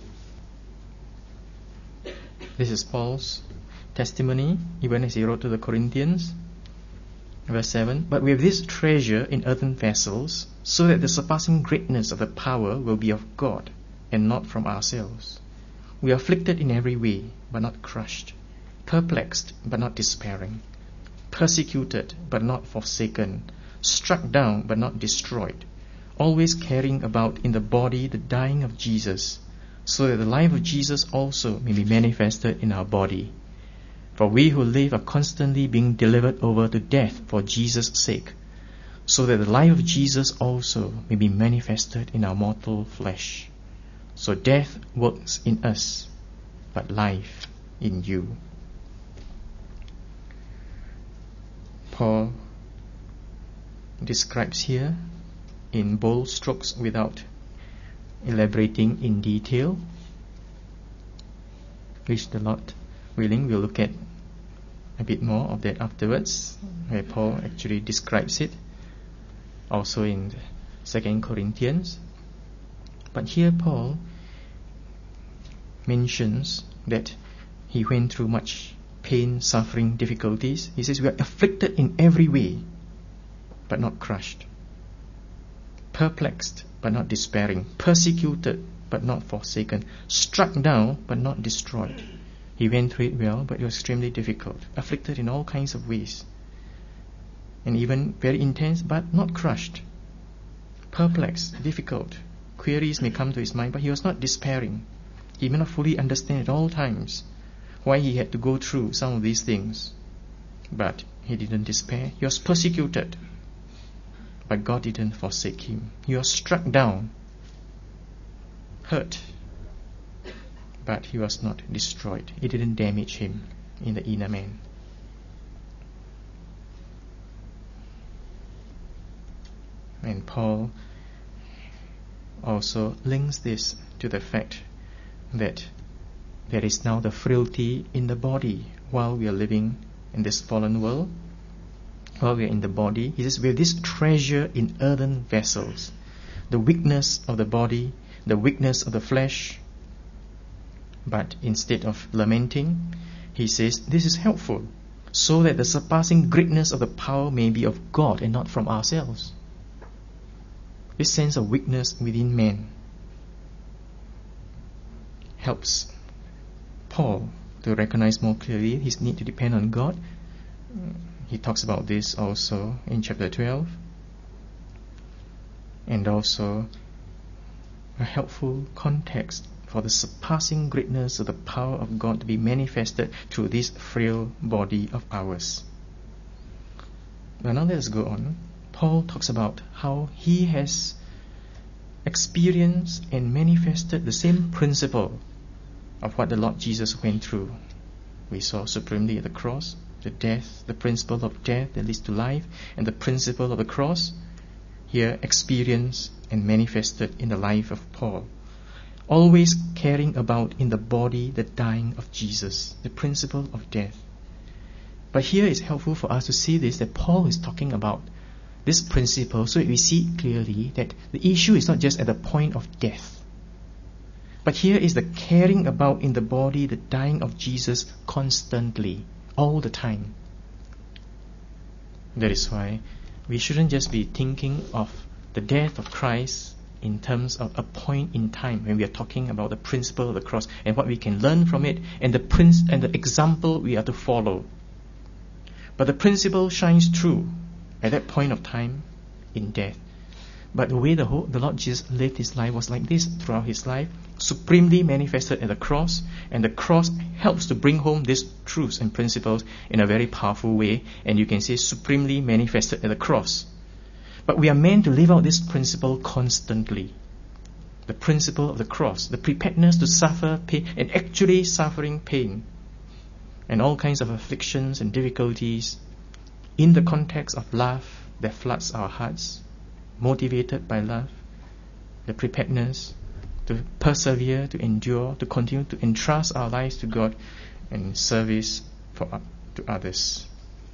This is Paul's testimony, even as he wrote to the Corinthians. Verse 7, "But we have this treasure in earthen vessels, so that the surpassing greatness of the power will be of God, and not from ourselves. We are afflicted in every way, but not crushed, perplexed, but not despairing, persecuted, but not forsaken, struck down, but not destroyed, always carrying about in the body the dying of Jesus, so that the life of Jesus also may be manifested in our body. For we who live are constantly being delivered over to death for Jesus' sake, so that the life of Jesus also may be manifested in our mortal flesh. So death works in us, but life in you." Paul describes here in bold strokes without elaborating in detail, which the Lord willing we'll look at a bit more of that afterwards, where Paul actually describes it, also in 2 Corinthians. But here Paul mentions that he went through much pain, suffering, difficulties. He says, we are afflicted in every way, but not crushed. Perplexed, but not despairing. Persecuted, but not forsaken. Struck down, but not destroyed. He went through it well, but it was extremely difficult. Afflicted in all kinds of ways. And even very intense, but not crushed. Perplexed, difficult. Queries may come to his mind, but he was not despairing. He may not fully understand at all times why he had to go through some of these things. But he didn't despair. He was persecuted, but God didn't forsake him. He was struck down, hurt, but he was not destroyed. It didn't damage him in the inner man. And Paul also links this to the fact that there is now the frailty in the body while we are living in this fallen world. While we are in the body, he says, we have this treasure in earthen vessels. The weakness of the body, the weakness of the flesh. But instead of lamenting, he says, this is helpful, so that the surpassing greatness of the power may be of God and not from ourselves. This sense of weakness within man helps Paul to recognize more clearly his need to depend on God. He talks about this also in chapter 12. And also a helpful context for the surpassing greatness of the power of God to be manifested through this frail body of ours. But now let us go on. Paul talks about how he has experienced and manifested the same principle of what the Lord Jesus went through. We saw supremely at the cross, the death, the principle of death that leads to life, and the principle of the cross, here experienced and manifested in the life of Paul. Always carrying about in the body the dying of Jesus, the principle of death. But here it's helpful for us to see this, that Paul is talking about this principle, so that we see clearly that the issue is not just at the point of death, but here is the carrying about in the body the dying of Jesus constantly, all the time. That is why we shouldn't just be thinking of the death of Christ in terms of a point in time when we are talking about the principle of the cross and what we can learn from it and the example we are to follow. But the principle shines through at that point of time in death. But the way the Lord Jesus lived his life was like this throughout his life, supremely manifested at the cross, and the cross helps to bring home these truths and principles in a very powerful way, and you can say supremely manifested at the cross. But we are meant to live out this principle constantly. The principle of the cross, the preparedness to suffer pain, and actually suffering pain, and all kinds of afflictions and difficulties, in the context of love that floods our hearts, motivated by love, the preparedness to persevere, to endure, to continue to entrust our lives to God and service to others.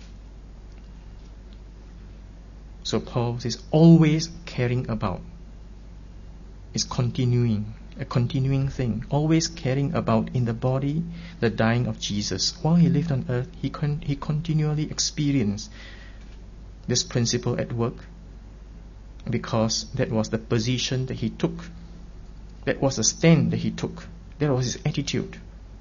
So Paul is always caring about. It's continuing, a continuing thing. Always caring about in the body the dying of Jesus. While he lived on earth, he continually experienced this principle at work, because that was the position that he took. That was the stand that he took. That was his attitude.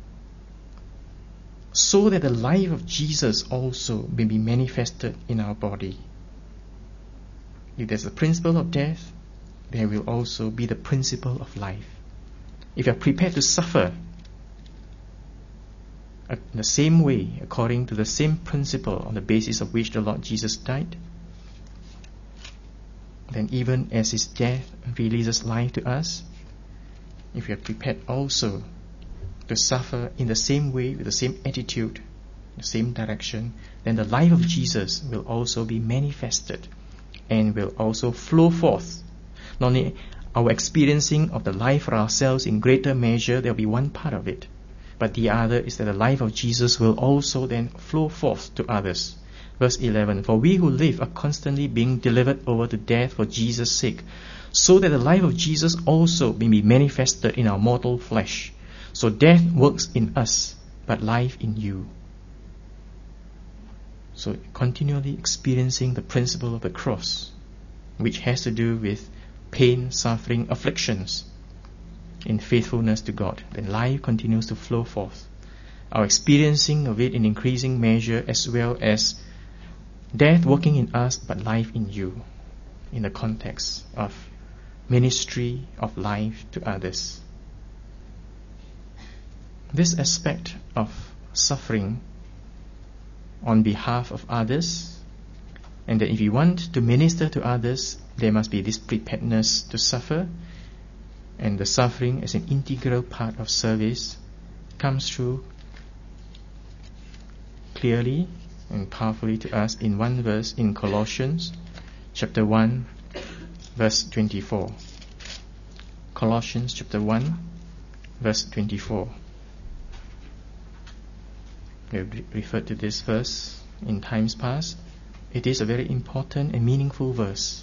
So that the life of Jesus also may be manifested in our body. If there's the principle of death, there will also be the principle of life. If you are prepared to suffer the same way, according to the same principle on the basis of which the Lord Jesus died, then even as his death releases life to us, if we are prepared also to suffer in the same way, with the same attitude, the same direction, then the life of Jesus will also be manifested and will also flow forth. Not only our experiencing of the life for ourselves in greater measure, there will be one part of it, but the other is that the life of Jesus will also then flow forth to others. Verse 11, for we who live are constantly being delivered over to death for Jesus' sake, so that the life of Jesus also may be manifested in our mortal flesh. So death works in us, but life in you. So continually experiencing the principle of the cross, which has to do with pain, suffering, afflictions, in faithfulness to God, then life continues to flow forth. Our experiencing of it in increasing measure, as well as death working in us, but life in you, in the context of ministry of life to others. This aspect of suffering on behalf of others, and that if you want to minister to others, there must be this preparedness to suffer, and the suffering as an integral part of service comes through clearly and powerfully to us in one verse in Colossians chapter 1 verse 24. Colossians chapter 1 verse 24. We have referred to this verse in times past. It is a very important and meaningful verse.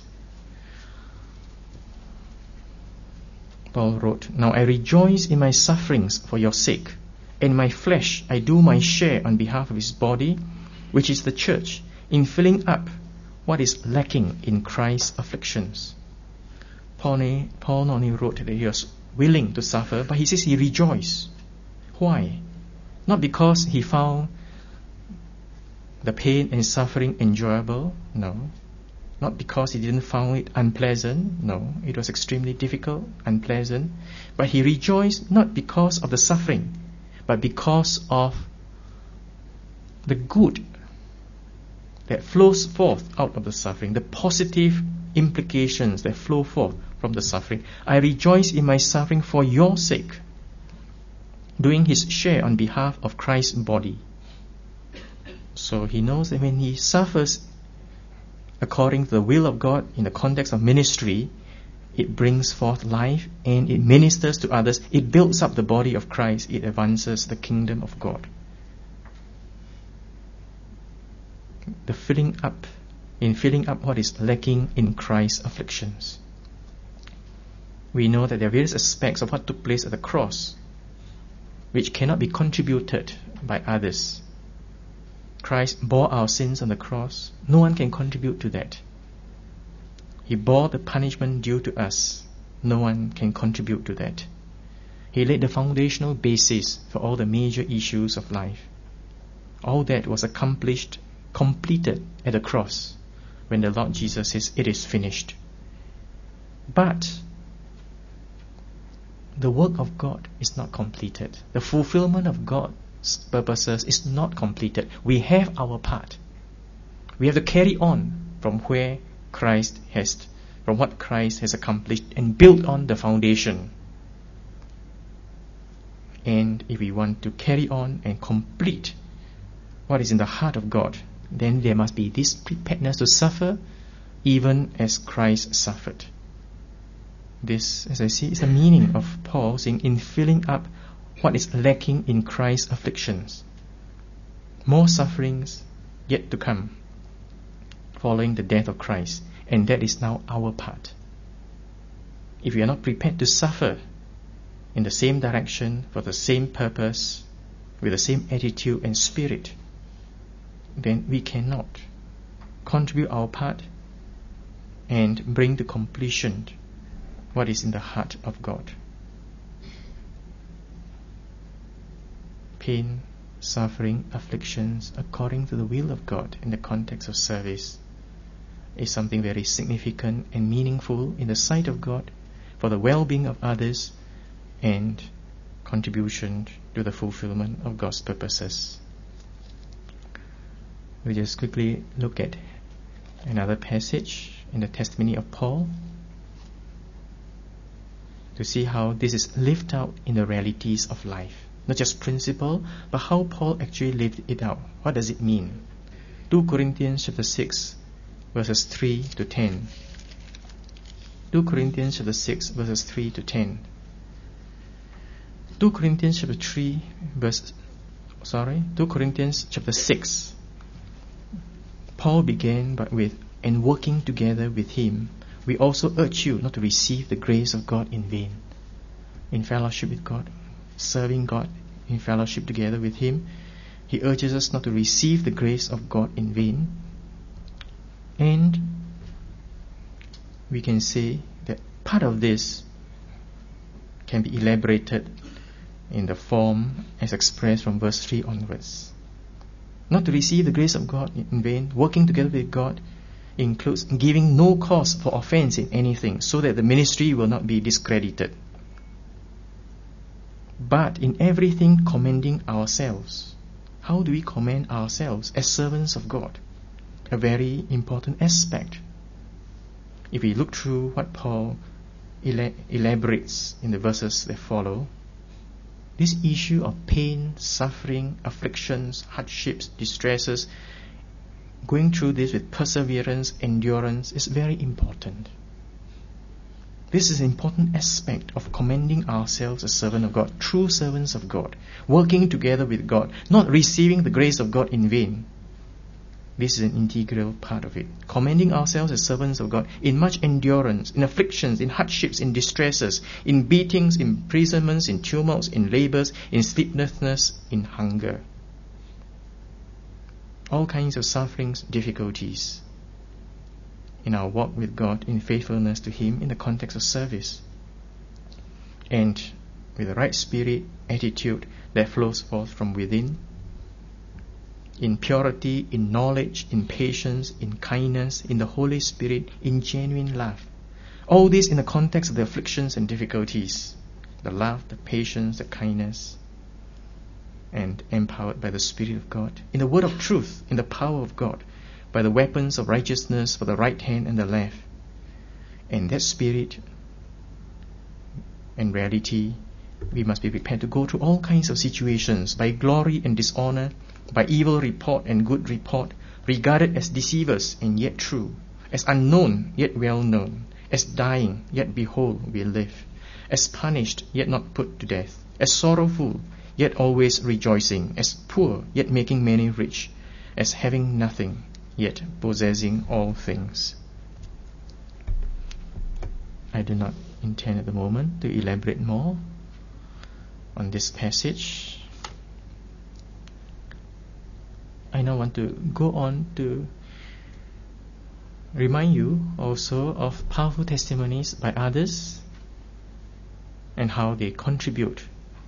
Paul wrote, now I rejoice in my sufferings for your sake. In my flesh I do my share on behalf of his body, which is the church, in filling up what is lacking in Christ's afflictions. Paul not only wrote that he was willing to suffer, but he says he rejoiced. Why? Not because he found the pain and suffering enjoyable, no. Not because he didn't find it unpleasant, no. It was extremely difficult, unpleasant. But he rejoiced not because of the suffering, but because of the good that flows forth out of the suffering, the positive implications that flow forth from the suffering. I rejoice in my suffering for your sake, doing his share on behalf of Christ's body. So he knows that when he suffers according to the will of God in the context of ministry, it brings forth life and it ministers to others. It builds up the body of Christ. It advances the kingdom of God. The filling up what is lacking in Christ's afflictions. We know that there are various aspects of what took place at the cross which cannot be contributed by others. Christ bore our sins on the cross. No one can contribute to that. He bore the punishment due to us. No one can contribute to that. He laid the foundational basis for all the major issues of life. All that was completed at the cross when the Lord Jesus says, it is finished. But the work of God is not completed. The fulfillment of God's purposes is not completed. We have our part. We have to carry on from what Christ has accomplished and build on the foundation. And if we want to carry on and complete what is in the heart of God, then there must be this preparedness to suffer even as Christ suffered. This, as I see, is the meaning of Paul saying, in filling up what is lacking in Christ's afflictions. More sufferings yet to come following the death of Christ, and that is now our part. If we are not prepared to suffer in the same direction, for the same purpose, with the same attitude and spirit, then we cannot contribute our part and bring to completion what is in the heart of God. Pain, suffering, afflictions according to the will of God in the context of service is something very significant and meaningful in the sight of God for the well-being of others and contribution to the fulfillment of God's purposes. We'll just quickly look at another passage in the testimony of Paul to see how this is lived out in the realities of life. Not just principle, but how Paul actually lived it out. What does it mean? 2 Corinthians chapter 6, verses 3 to 10. 2 Corinthians chapter 6, verses 3 to 10. 2 Corinthians chapter 6. Paul began with, and working together with him, we also urge you not to receive the grace of God in vain. In fellowship with God, serving God in fellowship together with him, he urges us not to receive the grace of God in vain. And we can say that part of this can be elaborated in the form as expressed from verse 3 onwards. Not to receive the grace of God in vain, working together with God, includes giving no cause for offense in anything, so that the ministry will not be discredited. But in everything commending ourselves. How do we commend ourselves as servants of God? A very important aspect. If we look through what Paul elaborates in the verses that follow, this issue of pain, suffering, afflictions, hardships, distresses, going through this with perseverance, endurance is very important. This is an important aspect of commending ourselves as servants of God, true servants of God, working together with God, not receiving the grace of God in vain. This is an integral part of it. Commending ourselves as servants of God in much endurance, in afflictions, in hardships, in distresses, in beatings, in imprisonments, in tumults, in labors, in sleeplessness, in hunger. All kinds of sufferings, difficulties in our walk with God, in faithfulness to Him, in the context of service. And with the right spirit, attitude that flows forth from within, in purity, in knowledge, in patience, in kindness, in the Holy Spirit, in genuine love. All this in the context of the afflictions and difficulties. The love, the patience, the kindness, and empowered by the Spirit of God. In the word of truth, in the power of God, by the weapons of righteousness for the right hand and the left. And that spirit and reality, we must be prepared to go through all kinds of situations, by glory and dishonor, by evil report and good report, regarded as deceivers and yet true, as unknown yet well known, as dying yet behold we live, as punished yet not put to death, as sorrowful yet always rejoicing, as poor yet making many rich, as having nothing yet possessing all things. I do not intend at the moment to elaborate more on this passage. I now want to go on to remind you also of powerful testimonies by others and how they contribute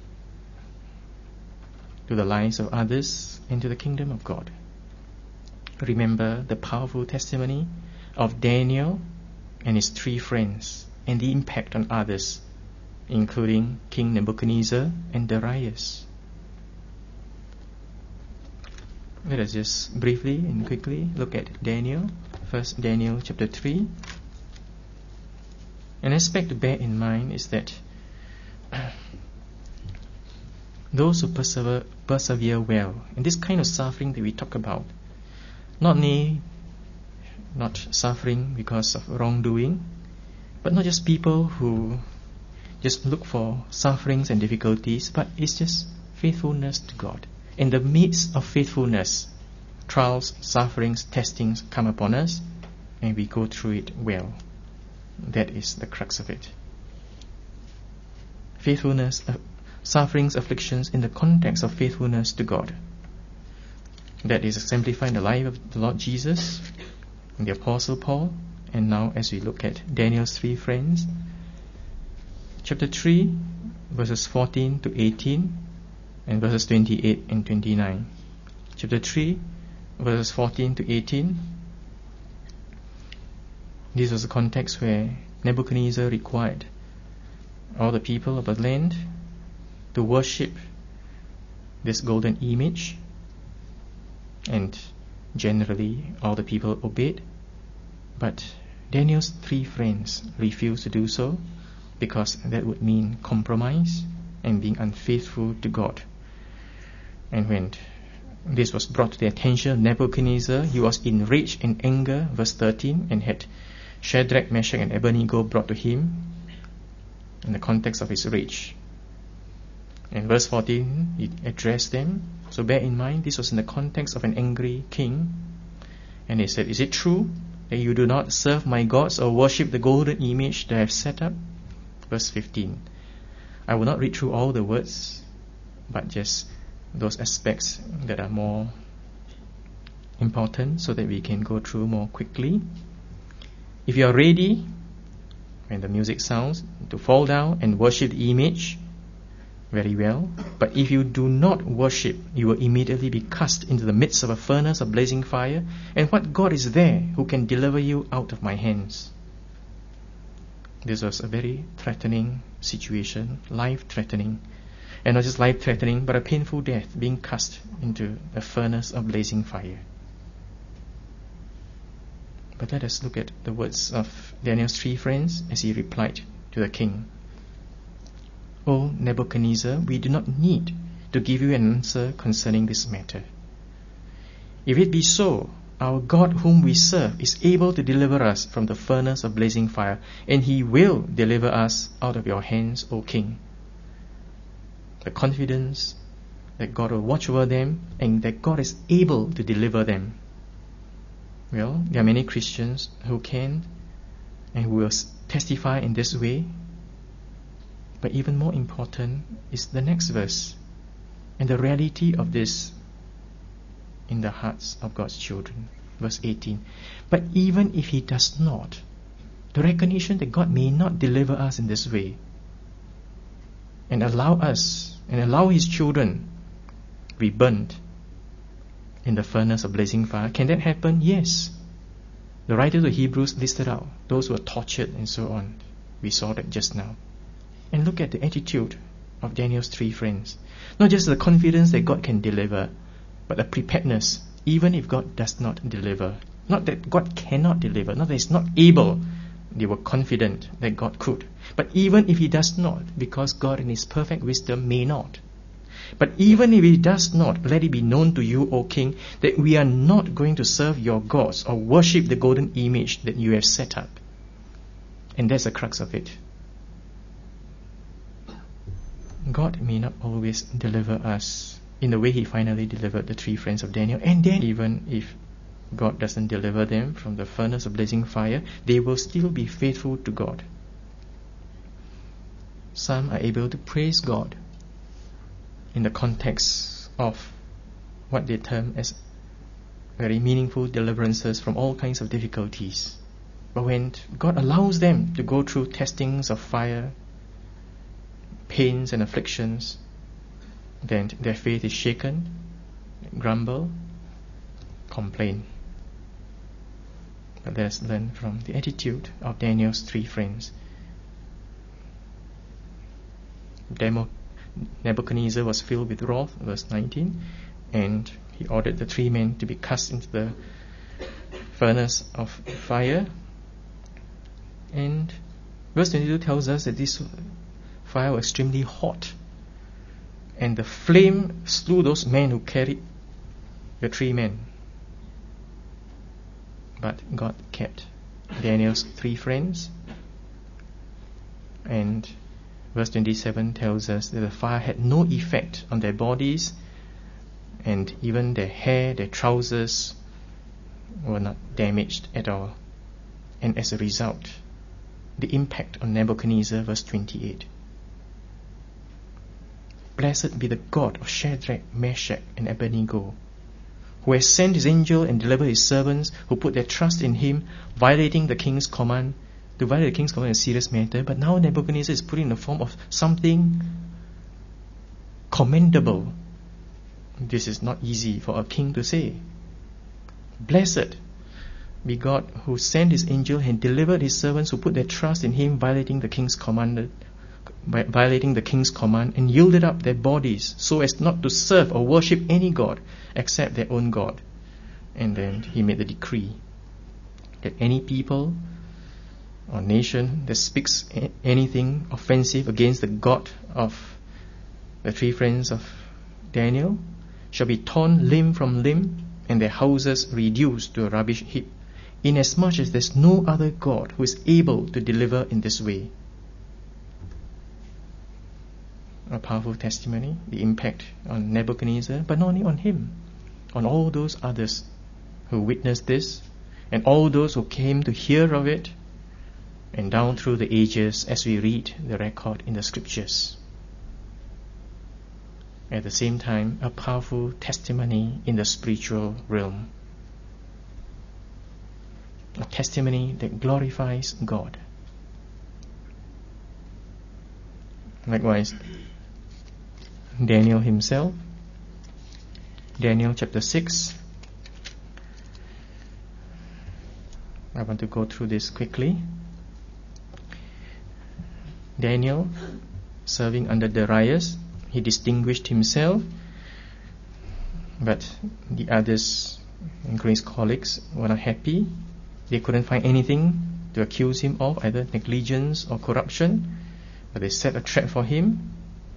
to the lives of others and to the kingdom of God. Remember the powerful testimony of Daniel and his 3 friends and the impact on others, including King Nebuchadnezzar and Darius. Let us just briefly and quickly look at Daniel. First, Daniel chapter 3. An aspect to bear in mind is that those who persevere well in this kind of suffering that we talk about, not suffering because of wrongdoing, but not just people who just look for sufferings and difficulties, but it's just faithfulness to God. In the midst of faithfulness, trials, sufferings, testings come upon us, and we go through it well. That is the crux of it. Faithfulness, sufferings, afflictions in the context of faithfulness to God. That is exemplified in the life of the Lord Jesus and the Apostle Paul. And now as we look at Daniel's 3 friends, chapter 3, verses 14 to 18, and verses 28 and 29. Chapter 3, verses 14 to 18. This was a context where Nebuchadnezzar required all the people of the land to worship this golden image, and generally all the people obeyed. But Daniel's 3 friends refused to do so, because that would mean compromise and being unfaithful to God. And when this was brought to the attention of Nebuchadnezzar, he was enraged in anger, verse 13, and had Shadrach, Meshach, and Abednego brought to him in the context of his rage. In verse 14, he addressed them. So bear in mind, this was in the context of an angry king. And he said, is it true that you do not serve my gods or worship the golden image that I have set up? Verse 15. I will not read through all the words, but just those aspects that are more important so that we can go through more quickly. If you are ready, when the music sounds, to fall down and worship the image, very well. But if you do not worship, you will immediately be cast into the midst of a furnace of blazing fire. And what God is there who can deliver you out of my hands? This was a very threatening situation, life-threatening. And not just life-threatening, but a painful death, being cast into a furnace of blazing fire. But let us look at the words of Daniel's 3 friends as he replied to the king. O Nebuchadnezzar, we do not need to give you an answer concerning this matter. If it be so, our God whom we serve is able to deliver us from the furnace of blazing fire, and he will deliver us out of your hands, O king. The confidence that God will watch over them and that God is able to deliver them. Well, there are many Christians who can and who will testify in this way. But even more important is the next verse and the reality of this in the hearts of God's children. Verse 18. But even if he does not, the recognition that God may not deliver us in this way and allow his children to be burnt in the furnace of blazing fire, can that happen? Yes. The writer of Hebrews listed out those who were tortured and so on. We saw that just now. And look at the attitude of Daniel's 3 friends. Not just the confidence that God can deliver, but the preparedness, even if God does not deliver. Not that God cannot deliver, not that He's not able. They were confident that God could. But even if He does not, because God in His perfect wisdom may not. But even if He does not, let it be known to you, O King, that we are not going to serve your gods or worship the golden image that you have set up. And that's the crux of it. God may not always deliver us in the way He finally delivered the 3 friends of Daniel. And then even if God doesn't deliver them from the furnace of blazing fire, they will still be faithful to God. Some are able to praise God in the context of what they term as very meaningful deliverances from all kinds of difficulties. But when God allows them to go through testings of fire, pains and afflictions, then their faith is shaken, grumble, complain. But let us learn from the attitude of Daniel's 3 friends. Nebuchadnezzar was filled with wrath, verse 19, and he ordered the 3 men to be cast into the furnace of fire. And verse 22 tells us that this fire was extremely hot, and the flame slew those men who carried the 3 men. But God kept Daniel's 3 friends, and verse 27 tells us that the fire had no effect on their bodies, and even their hair, their trousers were not damaged at all. And as a result, the impact on Nebuchadnezzar, verse 28. Blessed be the God of Shadrach, Meshach, and Abednego, who has sent his angel and delivered his servants who put their trust in him, violating the king's command. To violate the king's command is a serious matter, but now Nebuchadnezzar is put in the form of something commendable. This is not easy for a king to say. Blessed be God who sent his angel and delivered his servants who put their trust in him, violating the king's command, and yielded up their bodies so as not to serve or worship any god except their own God. And then he made the decree that any people or nation that speaks anything offensive against the God of the 3 friends of Daniel shall be torn limb from limb, and their houses reduced to a rubbish heap, inasmuch as there's no other God who is able to deliver in this way. a powerful testimony, the impact on Nebuchadnezzar, but not only on him, on all those others who witnessed this, and all those who came to hear of it, and down through the ages as we read the record in the scriptures. At the same time, a powerful testimony in the spiritual realm. A testimony that glorifies God. Likewise, Daniel himself, Daniel chapter 6. I want to go through this quickly. Daniel, serving under Darius, he distinguished himself, but the others, including his colleagues, were not happy. They couldn't find anything to accuse him of, either negligence or corruption, but they set a trap for him.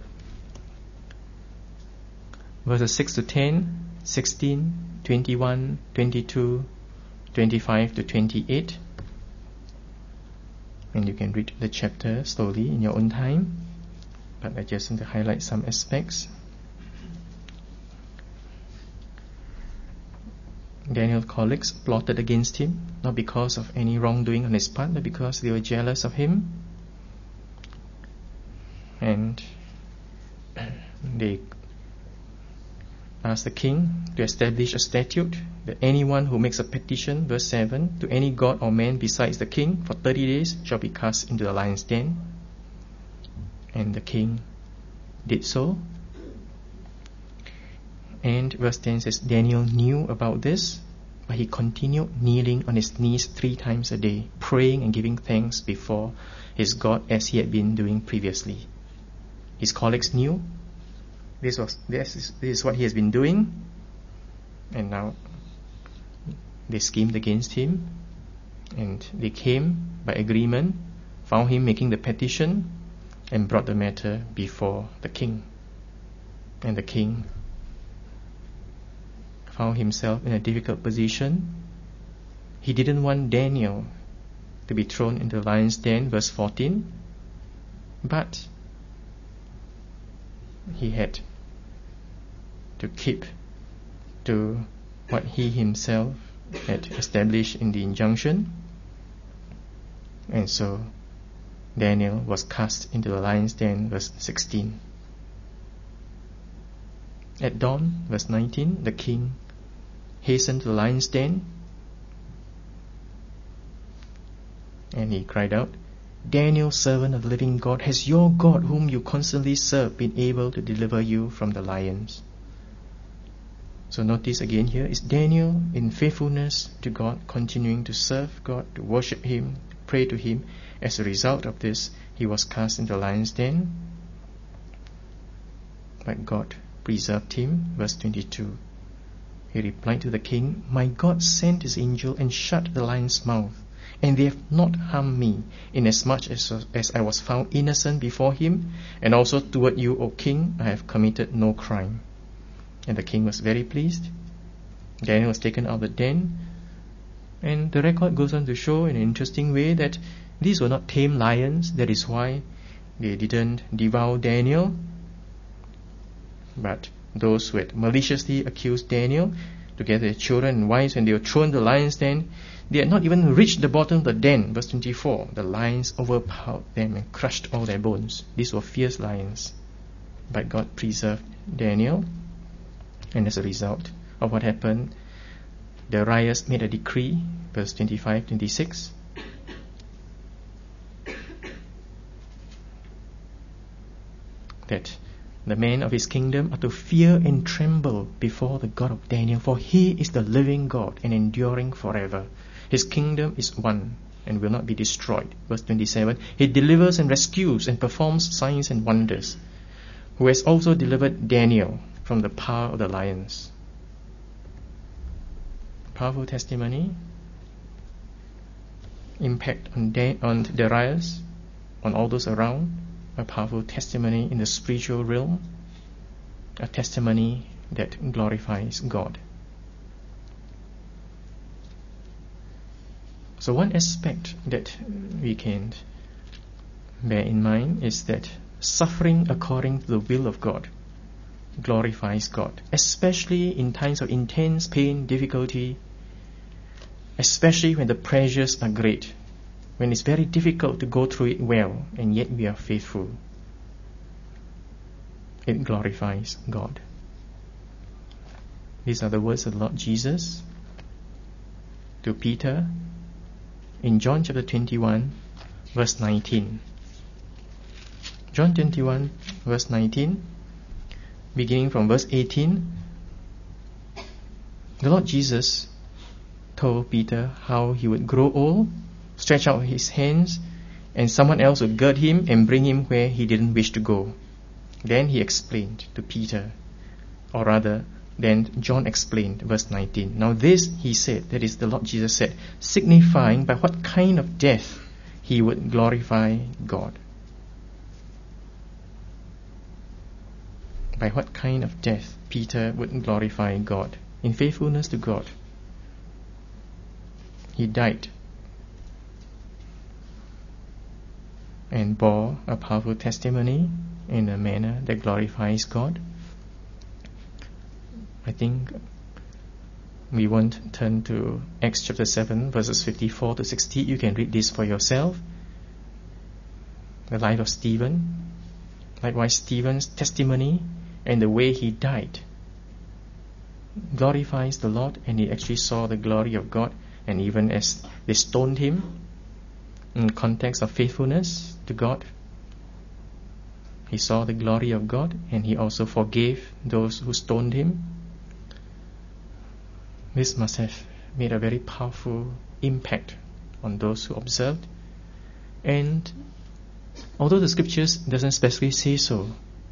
Verses 6 to 10, 16, 21, 22, 25 to 28. And you can read the chapter slowly in your own time, but I just want to highlight some aspects. Daniel's colleagues plotted against him, not because of any wrongdoing on his part, but because they were jealous of him. And they asked the king to establish a statute that anyone who makes a petition, verse 7, to any god or man besides the king for 30 days shall be cast into the lion's den. And the king did so. And verse 10 says, Daniel knew about this, but he continued kneeling on his knees 3 times a day, praying and giving thanks before his God as he had been doing previously. His colleagues knew this is what he has been doing, and now they schemed against him, and they came by agreement, found him making the petition, and brought the matter before the king. And the king found himself in a difficult position. He didn't want Daniel to be thrown into the lion's den, verse 14, but he had to keep to what he himself had established in the injunction. And so Daniel was cast into the lion's den, verse 16. At dawn, verse 19, the king hastened to the lion's den, and he cried out, Daniel, servant of the living God, has your God, whom you constantly serve, been able to deliver you from the lions? So notice again here is Daniel in faithfulness to God, continuing to serve God, to worship Him, to pray to Him. As a result of this, he was cast into the lion's den, but God preserved him. Verse 22. He replied to the king, My God sent his angel and shut the lion's mouth, and they have not harmed me, inasmuch as I was found innocent before him, and also toward you, O king, I have committed no crime. And the king was very pleased. Daniel was taken out of the den, and the record goes on to show in an interesting way that these were not tame lions. That is why they didn't devour Daniel. But those who had maliciously accused Daniel, together with children and wives, when they were thrown into the lion's den, they had not even reached the bottom of the den. Verse 24, the lions overpowered them and crushed all their bones. These were fierce lions. But God preserved Daniel, and as a result of what happened, Darius made a decree, verse 25-26, that the men of his kingdom are to fear and tremble before the God of Daniel, for he is the living God and enduring forever. His kingdom is one and will not be destroyed. Verse 27, he delivers and rescues and performs signs and wonders, who has also delivered Daniel from the power of the lions. Powerful testimony, impact on Darius, on all those around. A powerful testimony in the spiritual realm, a testimony that glorifies God. So one aspect that we can bear in mind is that suffering according to the will of God glorifies God, especially in times of intense pain, difficulty, especially when the pressures are great, when it's very difficult to go through it well, and yet we are faithful. It glorifies God. These are the words of the Lord Jesus to Peter in John chapter 21, verse 19. John 21, verse 19, beginning from verse 18, the Lord Jesus told Peter how he would grow old, stretch out his hands, and someone else would gird him and bring him where he didn't wish to go. Then he explained to Peter, or rather, then John explained, verse 19. Now this he said, that is the Lord Jesus said, signifying by what kind of death he would glorify God. By what kind of death Peter would glorify God? In faithfulness to God. He died and bore a powerful testimony in a manner that glorifies God. I think we won't turn to Acts chapter 7 verses 54 to 60. You can read this for yourself. The life of Stephen. Likewise, Stephen's testimony and the way he died glorifies the Lord, and he actually saw the glory of God. And even as they stoned him, in context of faithfulness to God, he saw the glory of God, and he also forgave those who stoned him. This must have made a very powerful impact on those who observed. And although the scriptures doesn't specifically say so,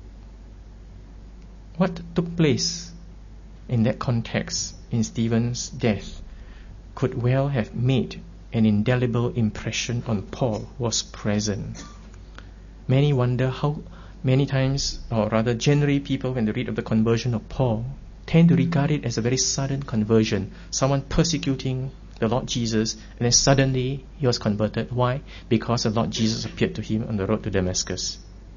what took place in that context in Stephen's death could well have made an indelible impression on Paul was present. Many wonder how many times, or rather generally people, when they read of the conversion of Paul, tend to regard it as a very sudden conversion. Someone persecuting the Lord Jesus, and then suddenly he was converted. Why? Because the Lord Jesus appeared to him on the road to Damascus.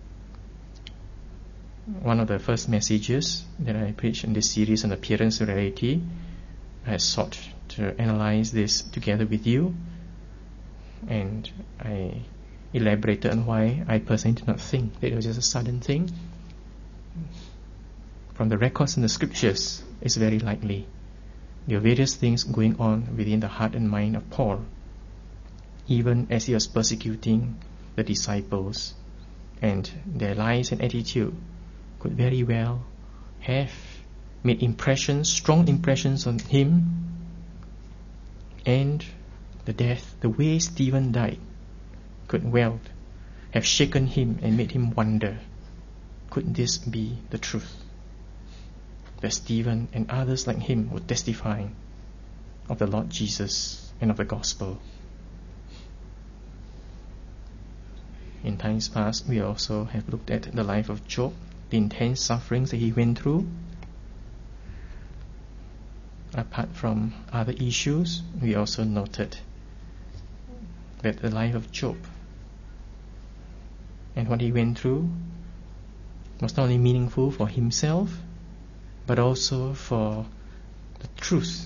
One of the first messages that I preached in this series on appearance to reality, I sought to analyze this together with you, and I elaborated on why I personally did not think that it was just a sudden thing. From the records in the scriptures, it's very likely there are various things going on within the heart and mind of Paul, even as he was persecuting the disciples, and their lives and attitude could very well have made impressions, strong impressions on him. And the death, the way Stephen died, could well have shaken him and made him wonder, could this be the truth? That Stephen and others like him were testifying of the Lord Jesus and of the gospel. In times past, we also have looked at the life of Job, the intense sufferings that he went through. Apart from other issues, we also noted that the life of Job and what he went through was not only meaningful for himself, but also for the truth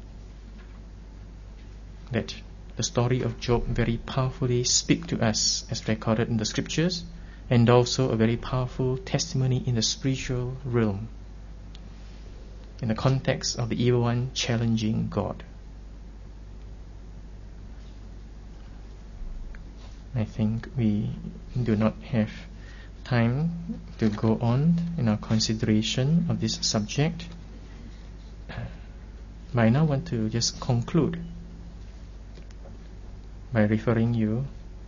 that the story of Job very powerfully speaks to us as recorded in the scriptures, and also a very powerful testimony in the spiritual realm, in the context of the evil one challenging God. I think we do not have time to go on in our consideration of this subject. But I now want to just conclude by referring you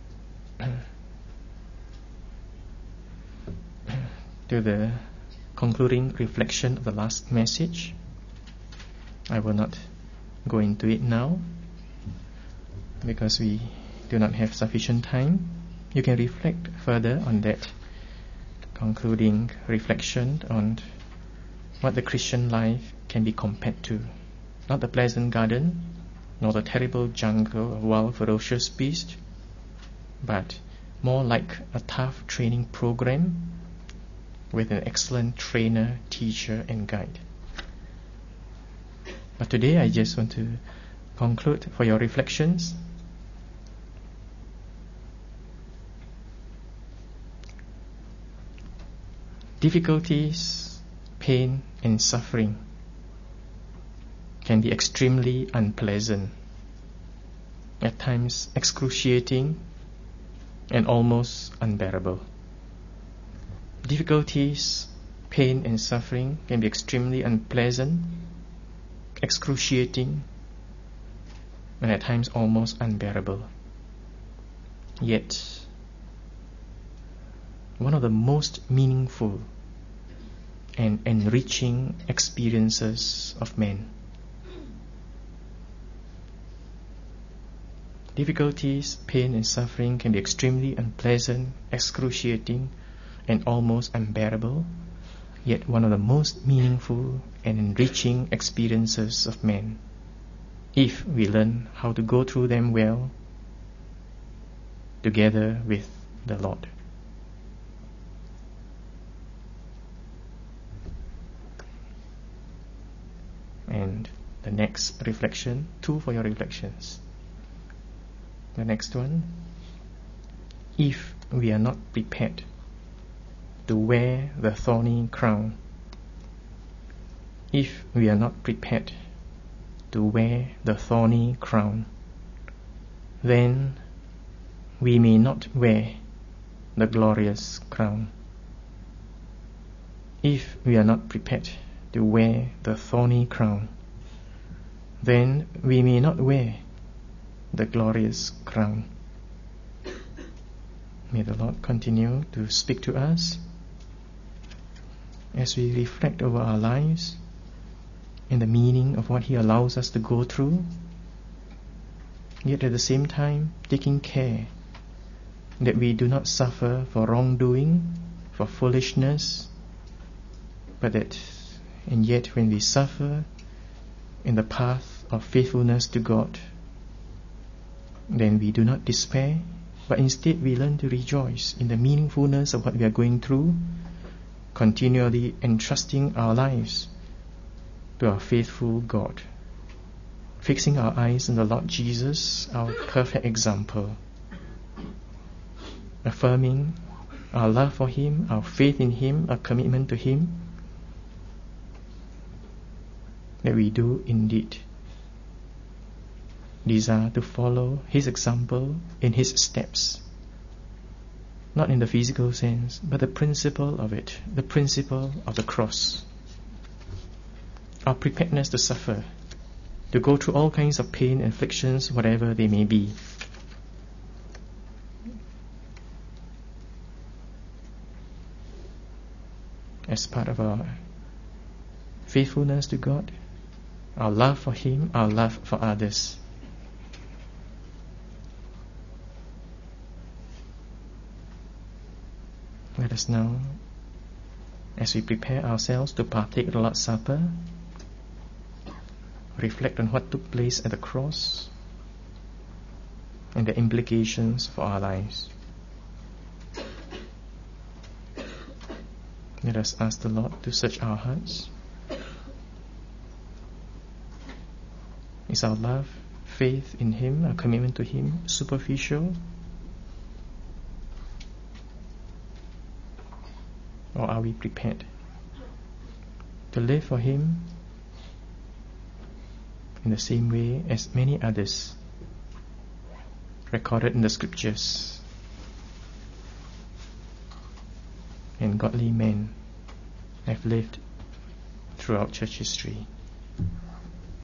to the concluding reflection of the last message. I will not go into it now because we do not have sufficient time. You can reflect further on that concluding reflection on what the Christian life can be compared to. Not the pleasant garden, nor the terrible jungle of wild ferocious beast, but more like a tough training program with an excellent trainer, teacher, and guide. But today I just want to conclude for your reflections. Difficulties, pain, and suffering can be extremely unpleasant, at times excruciating, and almost unbearable. Difficulties, pain, and suffering can be extremely unpleasant, excruciating, and at times almost unbearable. Yet, one of the most meaningful and enriching experiences of man. Difficulties, pain, and suffering can be extremely unpleasant, excruciating, and almost unbearable, yet one of the most meaningful and enriching experiences of man, if we learn how to go through them well, together with the Lord. And the next reflection, 2 for your reflections. The next one, if we are not prepared to wear the thorny crown, if we are not prepared to wear the thorny crown, then we may not wear the glorious crown. If we are not prepared to wear the thorny crown, then we may not wear the glorious crown. May the Lord continue to speak to us as we reflect over our lives and the meaning of what He allows us to go through, yet at the same time taking care that we do not suffer for wrongdoing, for foolishness, but that, and yet when we suffer in the path of faithfulness to God, then we do not despair, but instead we learn to rejoice in the meaningfulness of what we are going through, continually entrusting our lives to our faithful God, fixing our eyes on the Lord Jesus, our perfect example, affirming our love for Him, our faith in Him, our commitment to Him, that we do indeed desire to follow His example in His steps, not in the physical sense, but the principle of it, the principle of the cross. Our preparedness to suffer, to go through all kinds of pain and afflictions, whatever they may be. As part of our faithfulness to God, our love for Him, our love for others. Let us now, as we prepare ourselves to partake of the Lord's Supper, reflect on what took place at the cross and the implications for our lives. Let us ask the Lord to search our hearts. Is our love, faith in Him, our commitment to Him superficial? Or are we prepared to live for Him in the same way as many others recorded in the scriptures and godly men have lived throughout church history?